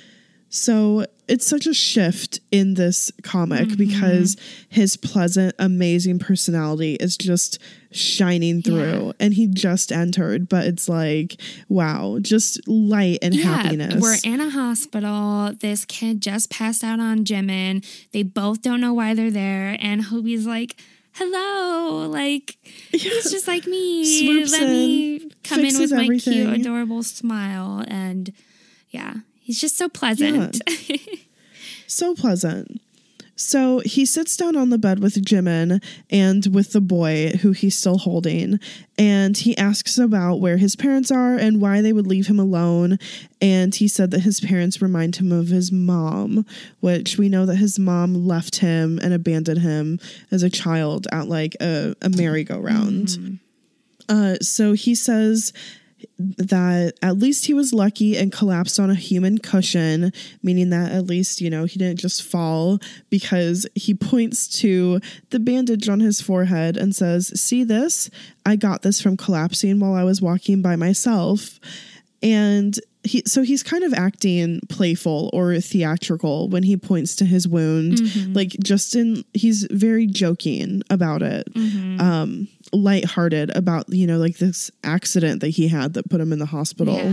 So it's such a shift in this comic mm-hmm. because his pleasant, amazing personality is just shining through, yeah. and he just entered, but it's like, wow, just light and yeah, happiness. We're in a hospital. This kid just passed out on Jimin. They both don't know why they're there. And Hobie's like, "Hello, like, yeah. he's just like me. Swoops Let in, me come in with my everything. cute, adorable smile." And yeah, he's just so pleasant. Yeah. So pleasant. So he sits down on the bed with Jimin and with the boy who he's still holding, and he asks about where his parents are and why they would leave him alone. And he said that his parents remind him of his mom, which we know that his mom left him and abandoned him as a child at like a, a merry-go-round. Mm-hmm. Uh, so he says that at least he was lucky and collapsed on a human cushion, meaning that at least, you know, he didn't just fall, because he points to the bandage on his forehead and says, "See this? I got this from collapsing while I was walking by myself." And he, so he's kind of acting playful or theatrical when he points to his wound, mm-hmm. like just in, he's very joking about it. Mm-hmm. Um, lighthearted about, you know, like this accident that he had that put him in the hospital. Yeah.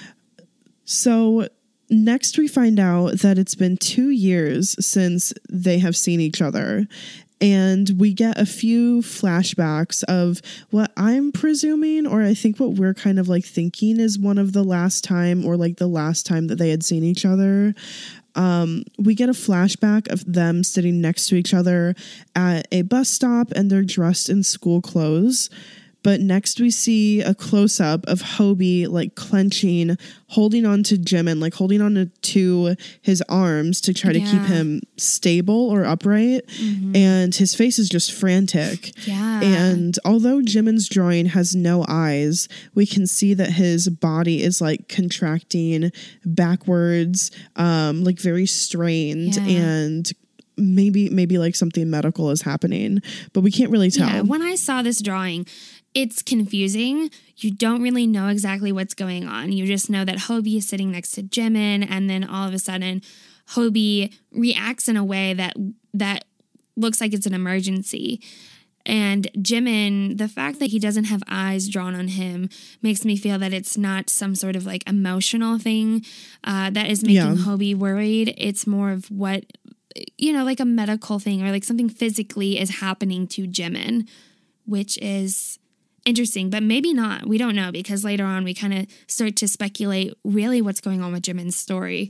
So next we find out that it's been two years since they have seen each other. And we get a few flashbacks of what I'm presuming, or I think what we're kind of like thinking is one of the last time, or like the last time that they had seen each other. Um, we get a flashback of them sitting next to each other at a bus stop, and they're dressed in school clothes. But next we see a close-up of Hobie like clenching, holding on to Jimin, like holding on to, to his arms to try to yeah. keep him stable or upright. Mm-hmm. And his face is just frantic. Yeah. And although Jimin's drawing has no eyes, we can see that his body is like contracting backwards, um, like very strained. Yeah. And maybe maybe like something medical is happening, but we can't really tell. Yeah, when I saw this drawing, it's confusing. You don't really know exactly what's going on. You just know that Hobie is sitting next to Jimin, and then all of a sudden, Hobie reacts in a way that that looks like it's an emergency. And Jimin, the fact that he doesn't have eyes drawn on him makes me feel that it's not some sort of like emotional thing uh, that is making Yeah. Hobie worried. It's more of what, you know, like a medical thing or like something physically is happening to Jimin, which is interesting, but maybe not. We don't know, because later on we kind of start to speculate really what's going on with Jimin's story.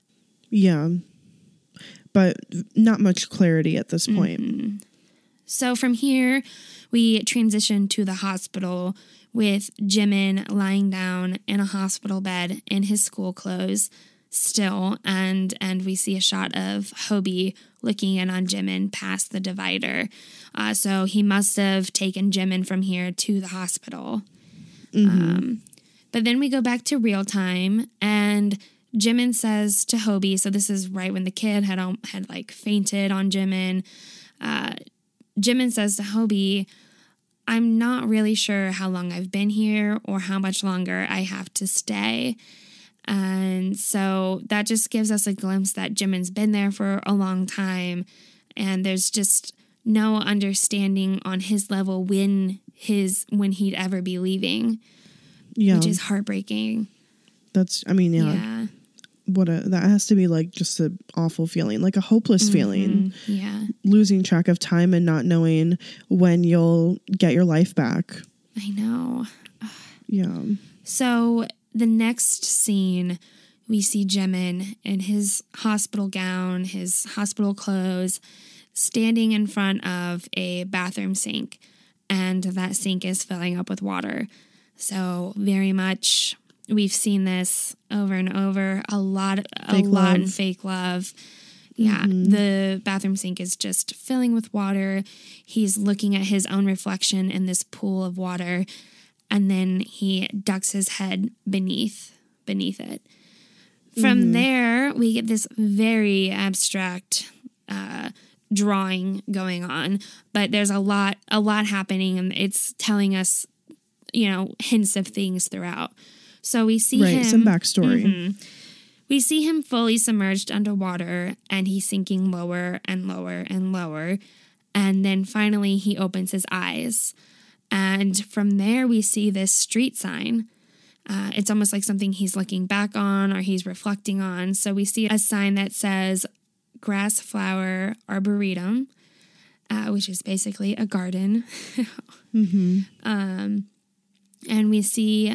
Yeah. But not much clarity at this point. Mm-hmm. So from here, we transition to the hospital with Jimin lying down in a hospital bed in his school clothes still, and and we see a shot of Hobie looking in on Jimin past the divider. Uh, so he must have taken Jimin from here to the hospital. Mm-hmm. Um, but then we go back to real time, and Jimin says to Hobie, so this is right when the kid had um, had like fainted on Jimin. Uh, Jimin says to Hobie, I'm not really sure how long I've been here or how much longer I have to stay. And so that just gives us a glimpse that Jimin's been there for a long time, and there's just no understanding on his level when his when he'd ever be leaving, Yeah. which is heartbreaking. That's, I mean, yeah. Yeah. What a, that has to be like just an awful feeling, like a hopeless Mm-hmm. feeling. Yeah. Losing track of time and not knowing when you'll get your life back. I know. Yeah. So the next scene, we see Jimin in his hospital gown, his hospital clothes, standing in front of a bathroom sink, and that sink is filling up with water. So very much, we've seen this over and over, a lot, a Fake lot in love. Fake Love. Yeah, Mhm. the bathroom sink is just filling with water. He's looking at his own reflection in this pool of water, and then he ducks his head beneath beneath it. From Mhm. there, we get this very abstract uh, drawing going on, but there's a lot a lot happening, and it's telling us, you know, hints of things throughout. So we see Right, him some backstory. Mhm. We see him fully submerged underwater, and he's sinking lower and lower and lower. And then finally he opens his eyes. And from there we see this street sign. Uh, it's almost like something he's looking back on or he's reflecting on. So we see a sign that says Grass Flower Arboretum, uh, which is basically a garden. Mm-hmm. Um, and we see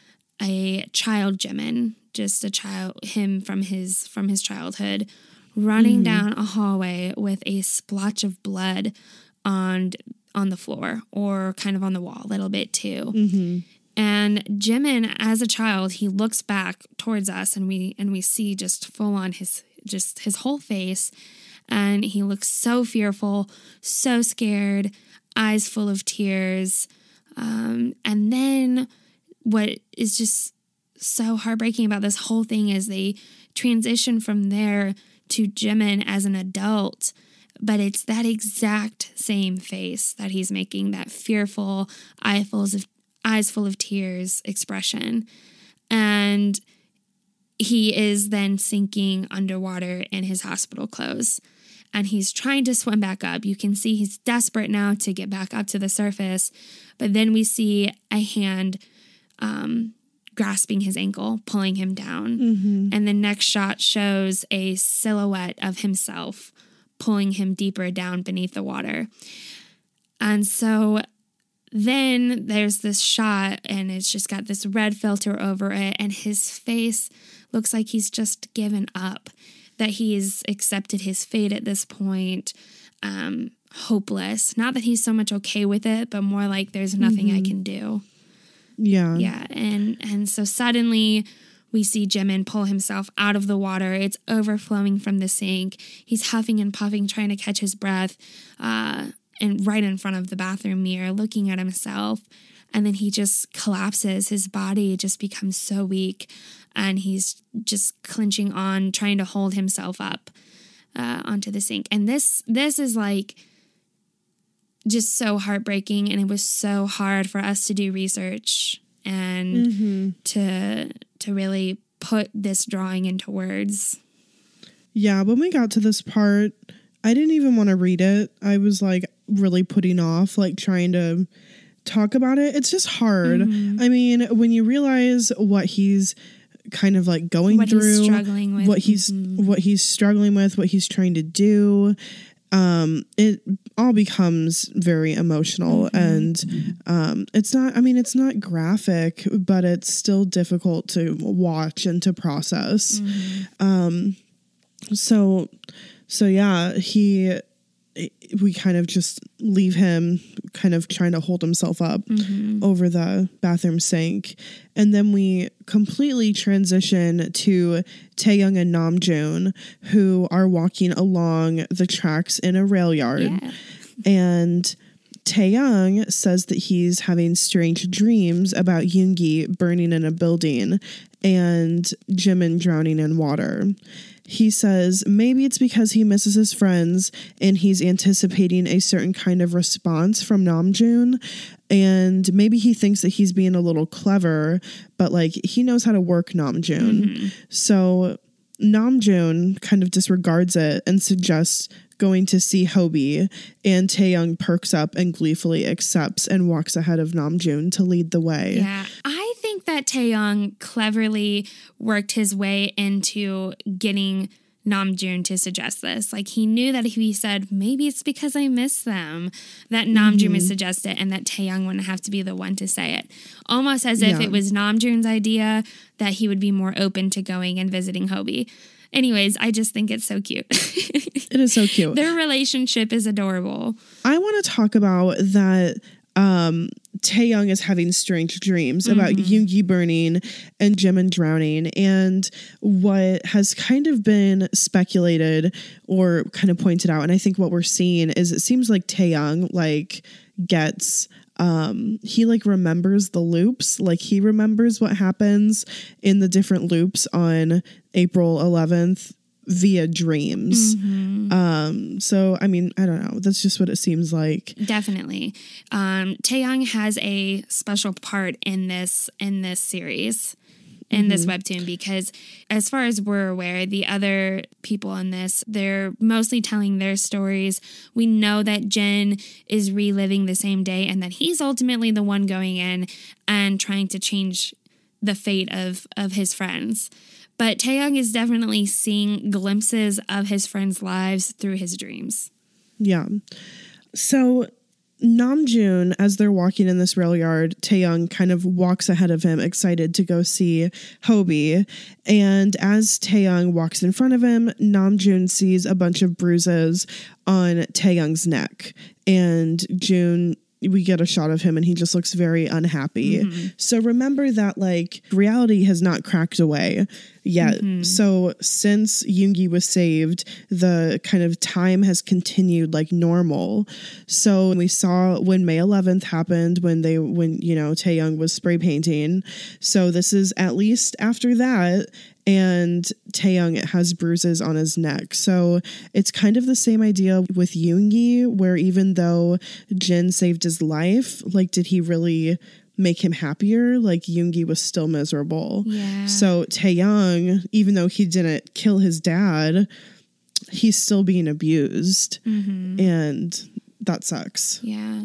a child Jimin, just a child, him from his from his childhood, running Mhm. down a hallway with a splotch of blood on on the floor or kind of on the wall a little bit too. Mm-hmm. And Jimin, as a child, he looks back towards us, and we and we see just full on his just his whole face, and he looks so fearful, so scared, eyes full of tears. Um, and then what is just so heartbreaking about this whole thing is they transition from there to Jimin as an adult, but it's that exact same face that he's making, that fearful, eyes full of eyes full of tears expression. And he is then sinking underwater in his hospital clothes. And he's trying to swim back up. You can see he's desperate now to get back up to the surface. But then we see a hand um, grasping his ankle, pulling him down. Mm-hmm. And the next shot shows a silhouette of himself pulling him deeper down beneath the water. And so then there's this shot, and it's just got this red filter over it, and his face looks like he's just given up, that he's accepted his fate at this point, um, hopeless. Not that he's so much okay with it, but more like there's nothing Mm-hmm. I can do. Yeah. Yeah, and and so suddenly we see Jimin pull himself out of the water. It's overflowing from the sink. He's huffing and puffing, trying to catch his breath, uh, and right in front of the bathroom mirror, looking at himself. And then he just collapses. His body just becomes so weak, and he's just clenching on, trying to hold himself up. uh, onto the sink. And this this is like just so heartbreaking, and it was so hard for us to do research and mm-hmm. to to really put this drawing into words. Yeah, when we got to this part, I didn't even want to read it. I was like really putting off like trying to talk about it. It's just hard. Mm-hmm. I mean, when you realize what he's kind of like going what through, he's struggling with, what he's mm-hmm. what he's struggling with, what he's trying to do, um, it all becomes very emotional. Mm-hmm. And um, it's not, I mean, it's not graphic, but it's still difficult to watch and to process. Mm-hmm. Um, so, so yeah, he, we kind of just leave him kind of trying to hold himself up mm-hmm. over the bathroom sink. And then we completely transition to Taehyung and Namjoon, who are walking along the tracks in a rail yard. Yeah. And Taehyung says that he's having strange dreams about Yoongi burning in a building and Jimin drowning in water. He says maybe it's because he misses his friends and he's anticipating a certain kind of response from Namjoon. And maybe he thinks that he's being a little clever, but like he knows how to work Namjoon. Mm-hmm. So Namjoon kind of disregards it and suggests going to see Hobie, and Taehyung perks up and gleefully accepts and walks ahead of Namjoon to lead the way. Yeah, I think that Taehyung cleverly worked his way into getting Namjoon to suggest this. Like, he knew that if he said, maybe it's because I miss them, that Namjoon mm-hmm. would suggest it and that Taehyung wouldn't have to be the one to say it. Almost as if yeah. it was Namjoon's idea, that he would be more open to going and visiting Hobie. Anyways, I just think it's so cute. It is so cute. Their relationship is adorable. I want to talk about that um, Taehyung is having strange dreams mm-hmm. about Yoongi burning and Jimin drowning. And what has kind of been speculated or kind of pointed out, and I think what we're seeing is it seems like Taehyung like gets... Um, he like remembers the loops, like he remembers what happens in the different loops on April eleventh via dreams. Mm-hmm. Um, so, I mean, I don't know. That's just what it seems like. Definitely. Um, Taehyung has a special part in this, in this series. in mm-hmm. this webtoon, because as far as we're aware, the other people in this, they're mostly telling their stories. We know that Jin is reliving the same day and that he's ultimately the one going in and trying to change the fate of, of his friends. But Taehyung is definitely seeing glimpses of his friends' lives through his dreams. Yeah. So Namjoon, as they're walking in this rail yard, Taehyung kind of walks ahead of him, excited to go see Hobie. And as Taehyung walks in front of him, Namjoon sees a bunch of bruises on Taehyung's neck. And Joon, we get a shot of him and he just looks very unhappy. Mm-hmm. So remember that like reality has not cracked away yet. Mm-hmm. So since Yoongi was saved, the kind of time has continued like normal. So we saw when May eleventh happened, when they, when, you know, Taehyung was spray painting. So this is at least after that. And Taehyung has bruises on his neck. So it's kind of the same idea with Yoongi, where even though Jin saved his life, like, did he really make him happier? Like, Yoongi was still miserable. Yeah. So Taehyung, even though he didn't kill his dad, he's still being abused. Mm-hmm. And that sucks. Yeah.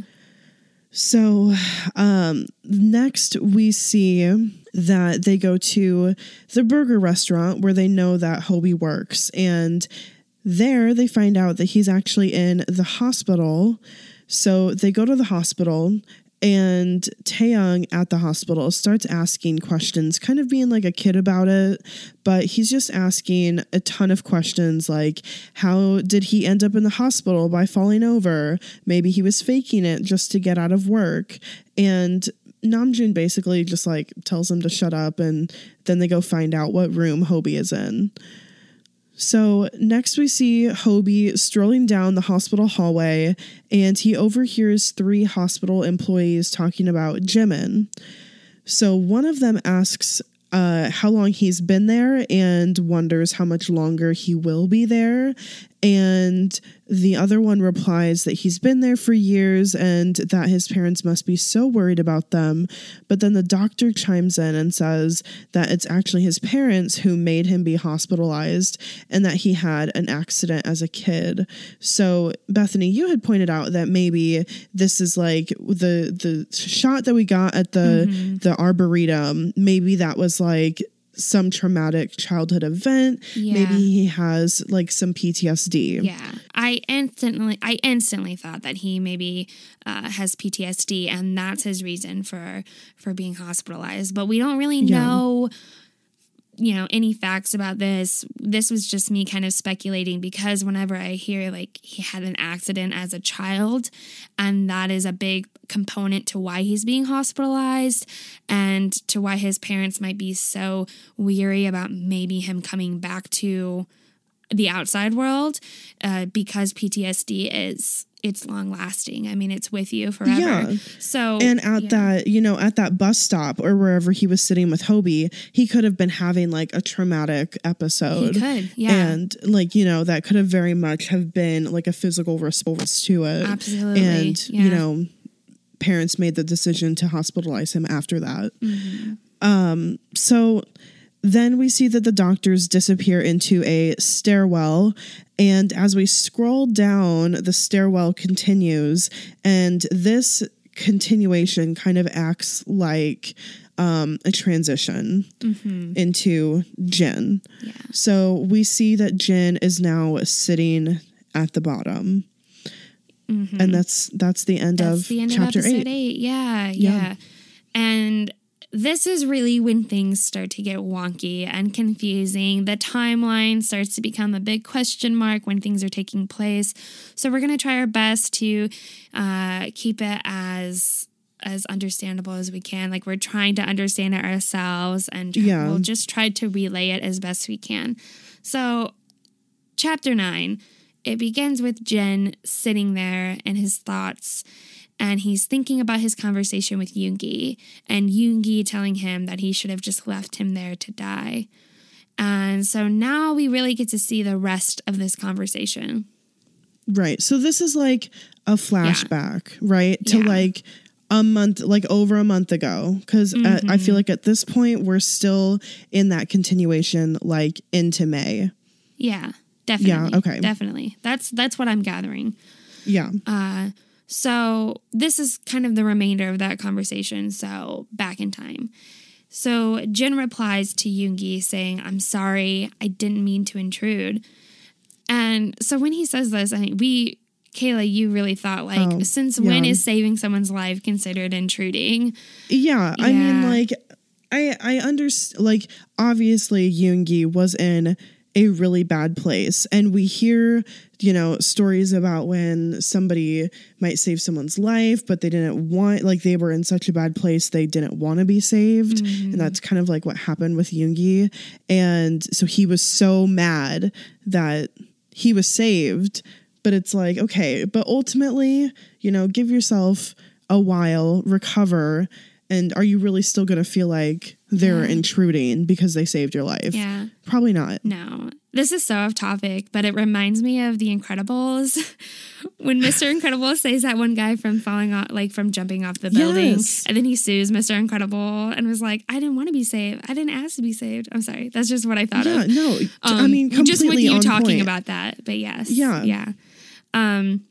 So um, next we see that they go to the burger restaurant where they know that Hobie works. And there they find out that he's actually in the hospital. So they go to the hospital, and Taehyung at the hospital starts asking questions, kind of being like a kid about it, but he's just asking a ton of questions like, how did he end up in the hospital by falling over? Maybe he was faking it just to get out of work. And Namjoon basically just like tells him to shut up, and then they go find out what room Hobie is in. So next we see Hobie strolling down the hospital hallway, and he overhears three hospital employees talking about Jimin. So one of them asks uh, how long he's been there and wonders how much longer he will be there. And the other one replies that he's been there for years and that his parents must be so worried about them. But then the doctor chimes in and says that it's actually his parents who made him be hospitalized and that he had an accident as a kid. So, Bethany, you had pointed out that maybe this is like the the shot that we got at the mm-hmm. the Arboretum. Maybe that was like some traumatic childhood event. Yeah. Maybe he has like some P T S D. Yeah. I instantly I instantly thought that he maybe uh, has P T S D and that's his reason for for being hospitalized. But we don't really Yeah. know you know, any facts about this. This was just me kind of speculating because whenever I hear like he had an accident as a child and that is a big component to why he's being hospitalized and to why his parents might be so weary about maybe him coming back to the outside world uh, because P T S D is it's long lasting. I mean, it's with you forever. Yeah. So, and at yeah. that, you know, at that bus stop or wherever he was sitting with Hobie, he could have been having like a traumatic episode. He could, yeah. And like, you know, that could have very much have been like a physical response to it. Absolutely. And, yeah. you know, parents made the decision to hospitalize him after that. Mm-hmm. Um, so then we see that the doctors disappear into a stairwell. And as we scroll down, the stairwell continues. And this continuation kind of acts like um, a transition mm-hmm. into Jin. Yeah. So we see that Jin is now sitting at the bottom. Mm-hmm. And that's that's the end that's of the end chapter of episode eight. eight. Yeah, Yeah. yeah. And this is really when things start to get wonky and confusing. The timeline starts to become a big question mark when things are taking place. So we're going to try our best to uh, keep it as as understandable as we can. Like we're trying to understand it ourselves and Yeah. we'll just try to relay it as best we can. So chapter nine, it begins with Jin sitting there and his thoughts. And he's thinking about his conversation with Yoongi and Yoongi telling him that he should have just left him there to die. And so now we really get to see the rest of this conversation. Right. So this is like a flashback, yeah. right? To yeah. like a month, like over a month ago. Because mm-hmm. I feel like at this point, we're still in that continuation, like into May. Yeah, definitely. Yeah, okay. Definitely. That's, that's what I'm gathering. Yeah. Uh, So this is kind of the remainder of that conversation, so back in time. So Jin replies to Yoongi saying, I'm sorry, I didn't mean to intrude. And so when he says this, I mean, we, Kayla, you really thought like, oh, since yeah. when is saving someone's life considered intruding? Yeah, yeah. I mean, like, I, I understand, like, obviously Yoongi was in a really bad place. And we hear, you know, stories about when somebody might save someone's life, but they didn't want, like they were in such a bad place, they didn't want to be saved. Mm-hmm. And that's kind of like what happened with Yoongi. And so he was so mad that he was saved, but it's like, okay, but ultimately, you know, give yourself a while, recover. And are you really still going to feel like they're yeah. intruding because they saved your life? Yeah. Probably not. No. This is so off topic, but it reminds me of The Incredibles. When Mister Incredible saves that one guy from falling off, like from jumping off the building. Yes. And then he sues Mister Incredible and was like, I didn't want to be saved. I didn't ask to be saved. I'm sorry. That's just what I thought yeah, of. No, um, I mean, completely just with you on talking point. about that. But yes. Yeah. Yeah. Um,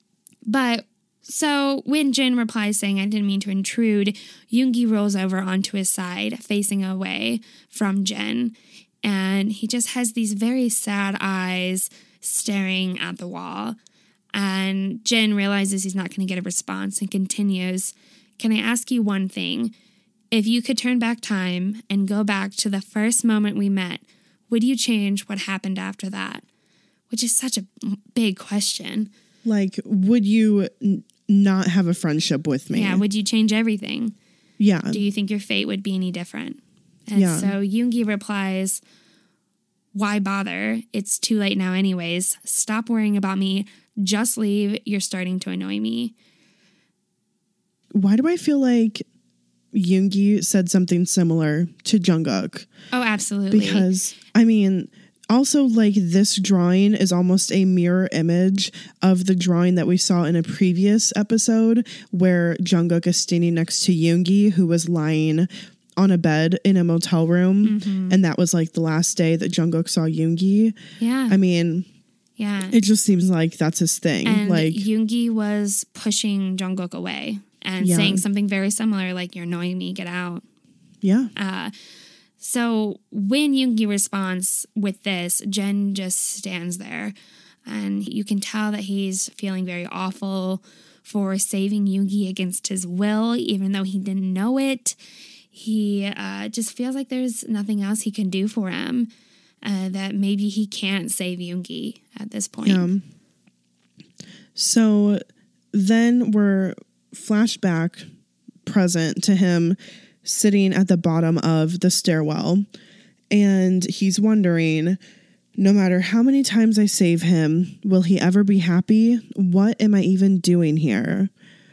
but so when Jin replies saying, I didn't mean to intrude, Yoongi rolls over onto his side, facing away from Jin. And he just has these very sad eyes staring at the wall. And Jin realizes he's not going to get a response and continues, can I ask you one thing? If you could turn back time and go back to the first moment we met, would you change what happened after that? Which is such a big question. Like, would you n- not have a friendship with me? Yeah, would you change everything? Yeah. Do you think your fate would be any different? And yeah. so Yoongi replies, why bother? It's too late now anyways. Stop worrying about me. Just leave. You're starting to annoy me. Why do I feel like Yoongi said something similar to Jungkook? Oh, absolutely. Because, I mean, Also, like, this drawing is almost a mirror image of the drawing that we saw in a previous episode where Jungkook is standing next to Yoongi, who was lying on a bed in a motel room. Mm-hmm. And that was like the last day that Jungkook saw Yoongi. Yeah. I mean, yeah, it just seems like that's his thing. And like Yoongi was pushing Jungkook away and yeah. saying something very similar, like, "You're annoying me, get out." Yeah. Uh, So when Yoongi responds with this, Jin just stands there, and you can tell that he's feeling very awful for saving Yoongi against his will, even though he didn't know it. He uh, just feels like there's nothing else he can do for him, uh, that maybe he can't save Yoongi at this point. Yeah. So then we're flashback present to him sitting at the bottom of the stairwell, and he's wondering, no matter how many times I save him, will he ever be happy? What am I even doing here?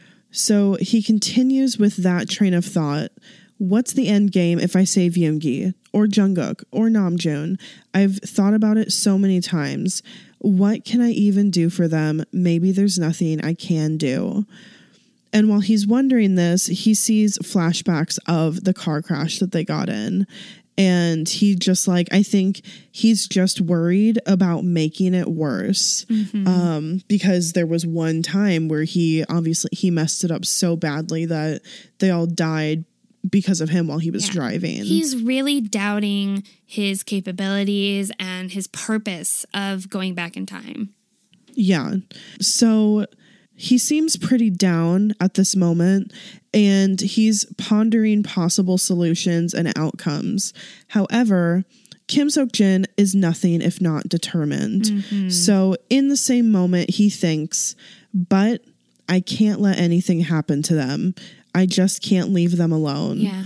So he continues with that train of thought. What's the end game if I save Yoongi or Jungkook or Namjoon? I've thought about it so many times. What can I even do for them? Maybe there's nothing I can do. And while he's wondering this, he sees flashbacks of the car crash that they got in. And he just like, I think he's just worried about making it worse. Mm-hmm. Um, because there was one time where he obviously, he messed it up so badly that they all died because of him while he was yeah. driving. He's really doubting his capabilities and his purpose of going back in time. Yeah. So he seems pretty down at this moment, and he's pondering possible solutions and outcomes. However, Kim Seok-jin is nothing if not determined. Mm-hmm. So in the same moment, he thinks, but I can't let anything happen to them. I just can't leave them alone. Yeah.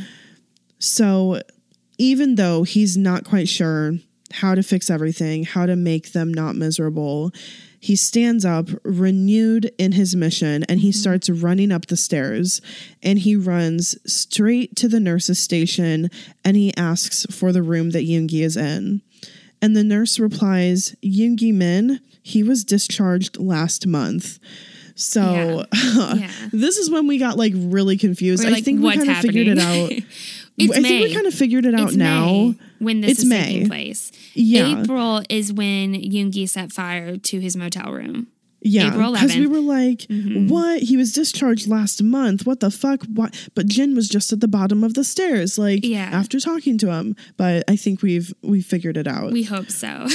So even though he's not quite sure how to fix everything, how to make them not miserable, he stands up, renewed in his mission, and he mm-hmm. starts running up the stairs, and he runs straight to the nurse's station, and he asks for the room that Yoongi is in. And the nurse replies, Yoongi Min, he was discharged last month. So yeah. Yeah. This is when we got like really confused. Like, I think we kind of figured it out. It's I May. think we kind of figured it out it's now. May when this it's is May. taking place. Yeah. April is when Yoongi set fire to his motel room. Yeah, April eleventh. Because we were like, mm-hmm. what? He was discharged last month. What the fuck? What? But Jin was just at the bottom of the stairs, like yeah. after talking to him. But I think we've we figured it out. We hope so.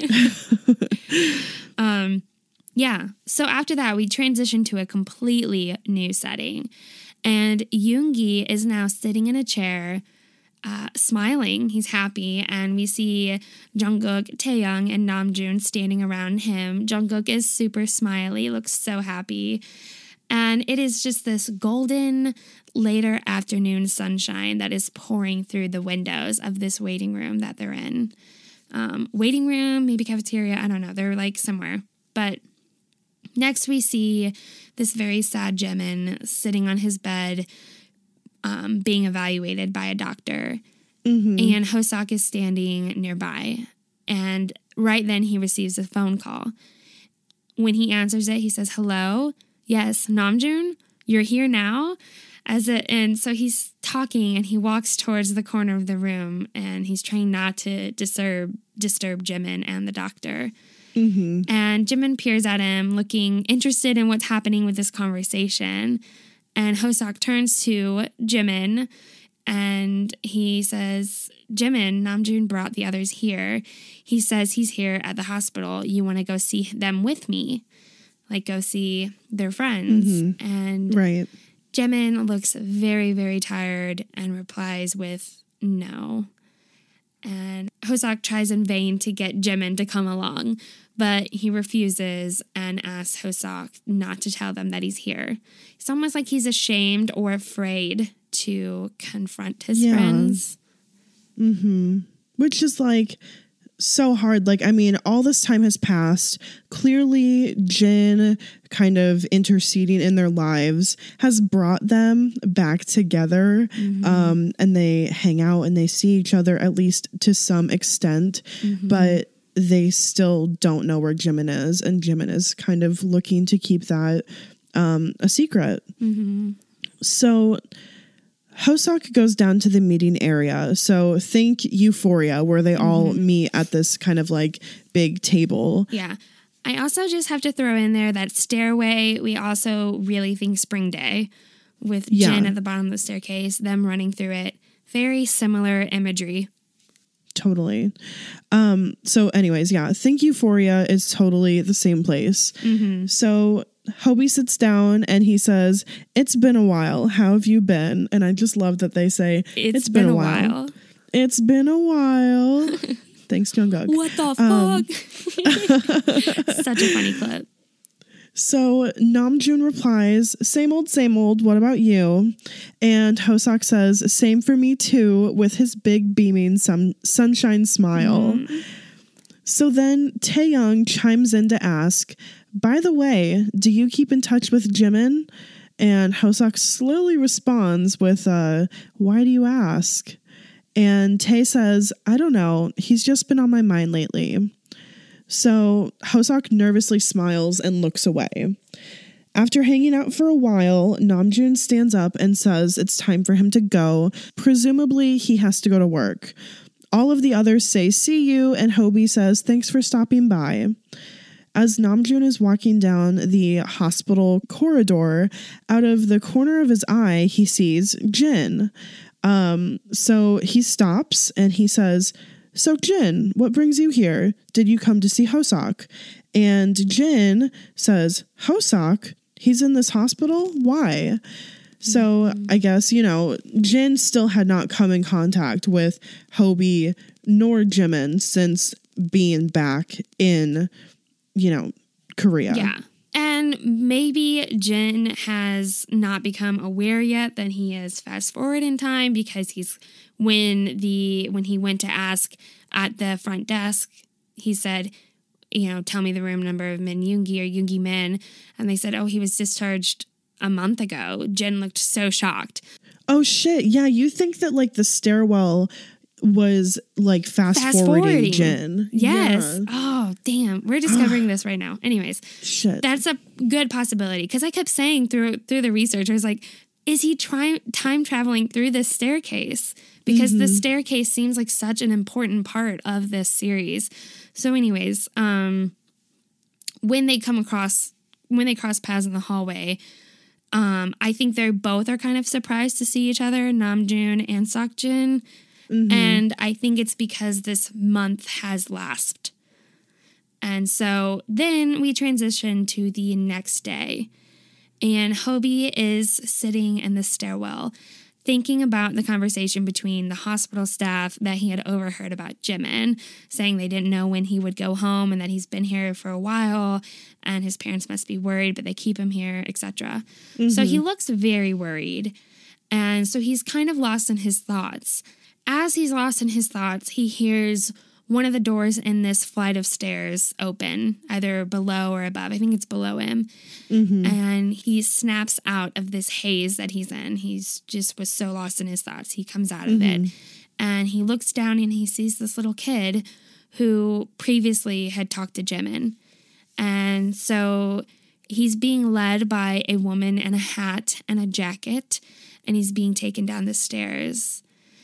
um, yeah. So after that, we transition to a completely new setting. And Yoongi is now sitting in a chair, uh, smiling. He's happy. And we see Jungkook, Taehyung, and Namjoon standing around him. Jungkook is super smiley, looks so happy. And it is just this golden later afternoon sunshine that is pouring through the windows of this waiting room that they're in. Um, waiting room, maybe cafeteria, I don't know. They're like somewhere. But next we see this very sad Jimin sitting on his bed, um, being evaluated by a doctor. Mm-hmm. And Hoseok is standing nearby. And right then he receives a phone call. When he answers it, he says, hello? Yes, Namjoon, you're here now? As a, and so he's talking and he walks towards the corner of the room and he's trying not to disturb, disturb Jimin and the doctor. Mm-hmm. And Jimin peers at him, looking interested in what's happening with this conversation. And Hoseok turns to Jimin and he says, Jimin, Namjoon brought the others here. He says he's here at the hospital. You want to go see them with me? Like, go see their friends. Mm-hmm. And right. Jimin looks very, very tired and replies with no. And Hoseok tries in vain to get Jimin to come along, but he refuses and asks Hoseok not to tell them that he's here. It's almost like he's ashamed or afraid to confront his yeah. friends. Mm-hmm. Which is like so hard. Like, I mean, all this time has passed. Clearly, Jin kind of interceding in their lives has brought them back together. Mm-hmm. Um, and they hang out and they see each other, at least to some extent. Mm-hmm. But they still don't know where Jimin is, and Jimin is kind of looking to keep that um, a secret. Mm-hmm. So Hoseok goes down to the meeting area. So think Euphoria, where they all Mm-hmm. meet at this kind of like big table. Yeah. I also just have to throw in there that stairway, we also really think Spring Day with Yeah. Jin at the bottom of the staircase, them running through it. Very similar imagery. Totally. Um, so anyways, yeah, think Euphoria is totally the same place. Mm-hmm. So Hobie sits down and he says, "It's been a while. How have you been?" And I just love that they say, It's, it's been, been a while. while. It's been a while. Thanks, Jungkook. What the Um, fuck? Such a funny clip. So Namjoon replies, "Same old, same old. What about you?" And Hoseok says, "Same for me too," with his big beaming sun- sunshine smile. Mm. So then Taeyoung chimes in to ask, "By the way, do you keep in touch with Jimin?" And Hoseok slowly responds with, uh, "Why do you ask?" And Tae says, "I don't know. He's just been on my mind lately." So Hoseok nervously smiles and looks away. After hanging out for a while, Namjoon stands up and says it's time for him to go. Presumably, he has to go to work. All of the others say see you, and Hobie says thanks for stopping by. As Namjoon is walking down the hospital corridor, out of the corner of his eye, he sees Jin. Um, so he stops and he says, "So Jin, what brings you here? Did you come to see Hoseok?" And Jin says, "Hoseok? He's in this hospital? Why?" So I guess, you know, Jin still had not come in contact with Hobie nor Jimin since being back in, you know, Korea. Yeah. And maybe Jin has not become aware yet that he is fast forward in time, because he's when the when he went to ask at the front desk, he said, you know, tell me the room number of Min Yoongi or Yoongi Min. And they said, oh, he was discharged a month ago. Jin looked so shocked. Oh, shit. Yeah, you think that, like, the stairwell was, like, fast-forwarding Jin. Yes. Yeah. Oh, damn. We're discovering this right now. Anyways. Shit. That's a good possibility. Because I kept saying through through the research, I was like, is he try- time traveling through this staircase? Because Mm-hmm. the staircase seems like such an important part of this series. So anyways, um, when they come across, when they cross paths in the hallway, um, I think they both are kind of surprised to see each other, Namjoon and Seokjin. Mm-hmm. And I think it's because this month has lapsed. And so then we transition to the next day. And Hobie is sitting in the stairwell, thinking about the conversation between the hospital staff that he had overheard about Jimin, saying they didn't know when he would go home and that he's been here for a while and his parents must be worried, but they keep him here, et cetera. Mm-hmm. So he looks very worried. And so he's kind of lost in his thoughts. As he's lost in his thoughts, he hears one of the doors in this flight of stairs open, either below or above. I think it's below him. Mm-hmm. And he snaps out of this haze that he's in. He's just was so lost in his thoughts. He comes out of mm-hmm. it. And he looks down and he sees this little kid who previously had talked to Jimin. And so he's being led by a woman in a hat and a jacket. And he's being taken down the stairs.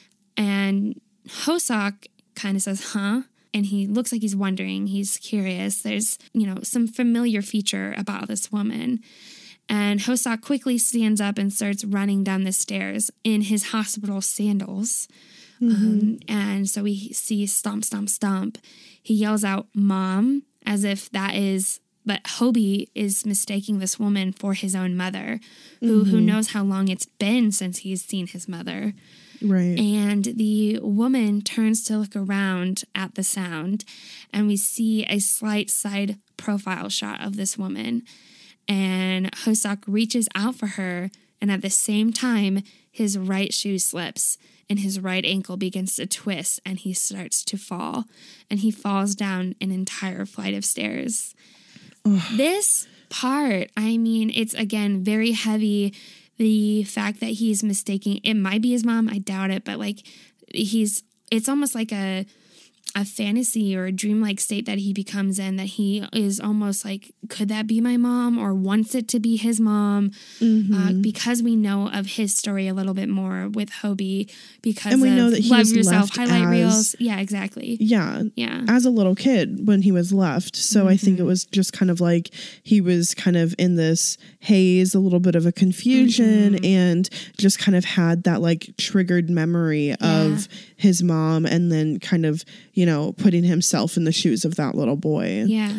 And Hoseok kind of says, huh? And he looks like he's wondering. He's curious. There's, you know, some familiar feature about this woman. And Hoseok quickly stands up and starts running down the stairs in his hospital sandals. Mm-hmm. Um, and so we see stomp, stomp, stomp. He yells out, Mom, as if that is, but Hobie is mistaking this woman for his own mother, who, mm-hmm. who knows how long it's been since he's seen his mother. Right. And the woman turns to look around at the sound, and we see a slight side profile shot of this woman. And Hoseok reaches out for her, and at the same time, his right shoe slips, and his right ankle begins to twist, and he starts to fall. And he falls down an entire flight of stairs. Ugh. This part, I mean, it's, again, very heavy. The fact that he's mistaking, it might be his mom, I doubt it, but like he's, it's almost like a a fantasy or a dreamlike state that he becomes in, that he is almost like, could that be my mom, or wants it to be his mom? Mm-hmm. Uh, because we know of his story a little bit more with Hobie, because and we of know that he Love was Yourself left highlight as, reels. Yeah, exactly. Yeah. Yeah. As a little kid when he was left. So mm-hmm. I think it was just kind of like he was kind of in this haze, a little bit of a confusion, mm-hmm. and just kind of had that like triggered memory yeah. of his mom, and then kind of, you know, putting himself in the shoes of that little boy. Yeah.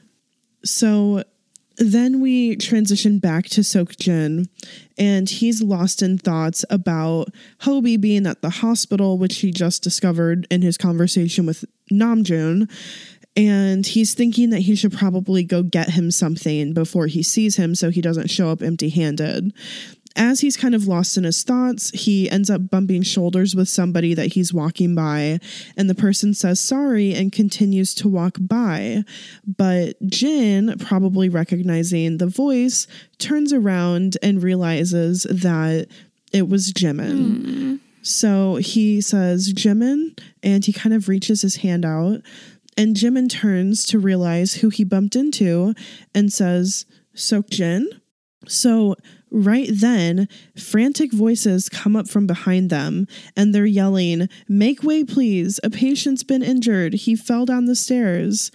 So then we transition back to Seokjin, and he's lost in thoughts about Hobie being at the hospital, which he just discovered in his conversation with Namjoon. And he's thinking that he should probably go get him something before he sees him so he doesn't show up empty-handed. As he's kind of lost in his thoughts, he ends up bumping shoulders with somebody that he's walking by, and the person says sorry and continues to walk by. But Jin, probably recognizing the voice, turns around and realizes that it was Jimin. Mm. So he says, Jimin, and he kind of reaches his hand out, and Jimin turns to realize who he bumped into and says, Seokjin? So right then, frantic voices come up from behind them, and they're yelling, make way, please. A patient's been injured. He fell down the stairs.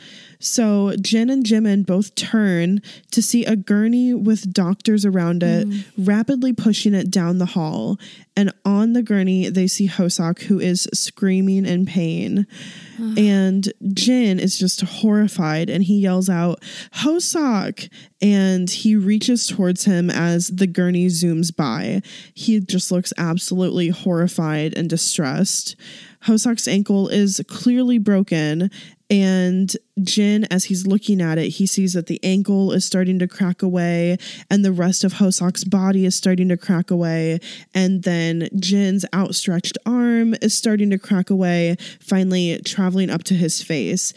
So Jin and Jimin both turn to see a gurney with doctors around it, mm. rapidly pushing it down the hall. And on the gurney, they see Hoseok, who is screaming in pain. Uh. And Jin is just horrified, and he yells out, Hoseok! And he reaches towards him as the gurney zooms by. He just looks absolutely horrified and distressed. Hoseok's ankle is clearly broken, and Jin, as he's looking at it, he sees that the ankle is starting to crack away, and the rest of Hoseok's body is starting to crack away, and then Jin's outstretched arm is starting to crack away, finally traveling up to his face,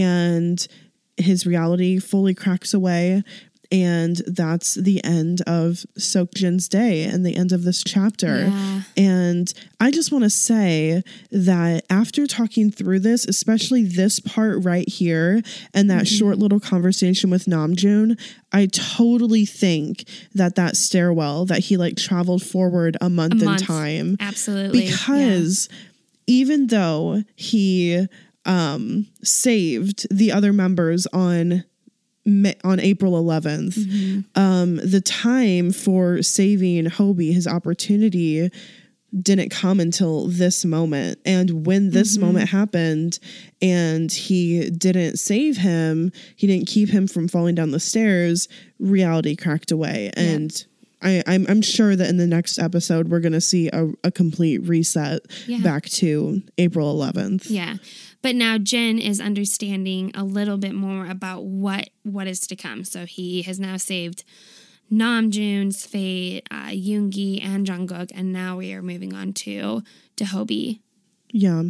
and his reality fully cracks away. And that's the end of Seokjin's day and the end of this chapter. Yeah. And I just want to say that after talking through this, especially this part right here and that mm-hmm. short little conversation with Namjoon, I totally think that that stairwell that he like traveled forward a month, a month. in time. Absolutely. Because yeah. even though he um, saved the other members on on April eleventh, mm-hmm. um, the time for saving Hobie, his opportunity, didn't come until this moment. And when this mm-hmm. moment happened and he didn't save him, he didn't keep him from falling down the stairs, reality cracked away. Yeah. And I, I'm, I'm sure that in the next episode, we're going to see a, a complete reset yeah. back to April eleventh. Yeah. But now Jin is understanding a little bit more about what what is to come. So he has now saved Namjoon's fate, uh, Yoongi, and Jungkook, and now we are moving on to to Hobie. Yeah.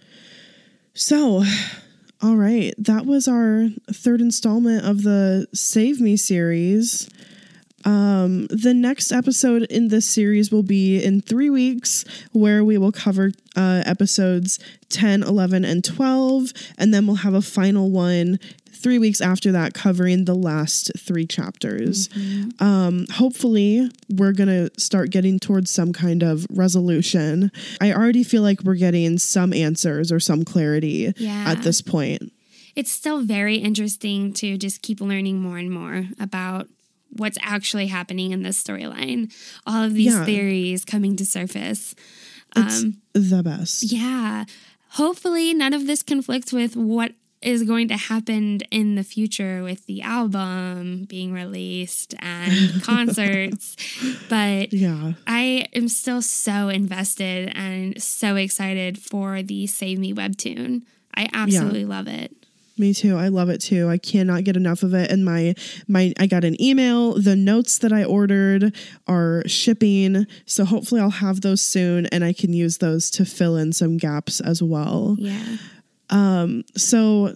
So, all right, that was our third installment of the Save Me series. Um, the next episode in this series will be in three weeks, where we will cover uh, episodes ten, eleven, and twelve, and then we'll have a final one three weeks after that covering the last three chapters. Mm-hmm. Um, hopefully, we're going to start getting towards some kind of resolution. I already feel like we're getting some answers or some clarity yeah. at this point. It's still very interesting to just keep learning more and more about what's actually happening in this storyline. All of these yeah. theories coming to surface. It's um, the best. Yeah. Hopefully none of this conflicts with what is going to happen in the future with the album being released and concerts. But yeah. I am still so invested and so excited for the Save Me webtoon. I absolutely yeah. love it. Me too. I love it too. I cannot get enough of it. And my, my, I got an email. The notes that I ordered are shipping. So hopefully I'll have those soon and I can use those to fill in some gaps as well. Yeah. Um, so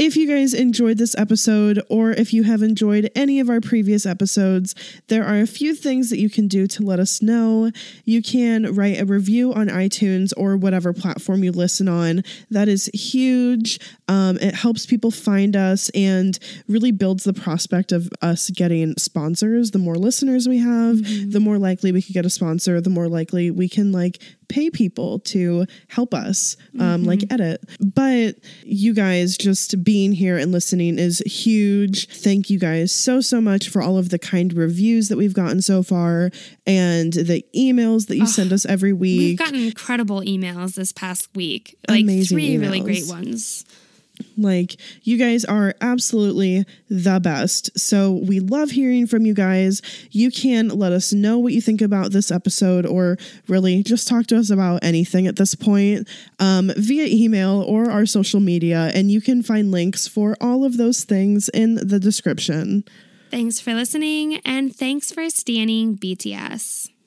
If you guys enjoyed this episode, or if you have enjoyed any of our previous episodes, there are a few things that you can do to let us know. You can write a review on iTunes or whatever platform you listen on. That is huge. Um, it helps people find us and really builds the prospect of us getting sponsors. The more listeners we have, mm-hmm. the more likely we could get a sponsor, the more likely we can like pay people to help us, um, mm-hmm. like edit. But you guys just being here and listening is huge. Thank you guys so, so much for all of the kind reviews that we've gotten so far and the emails that you oh, send us every week. We've gotten incredible emails this past week. Like Amazing three emails. really great ones. Like, you guys are absolutely the best. So we love hearing from you guys. You can let us know what you think about this episode, or really just talk to us about anything at this point, um, via email or our social media. And you can find links for all of those things in the description. Thanks for listening, and thanks for standing B T S.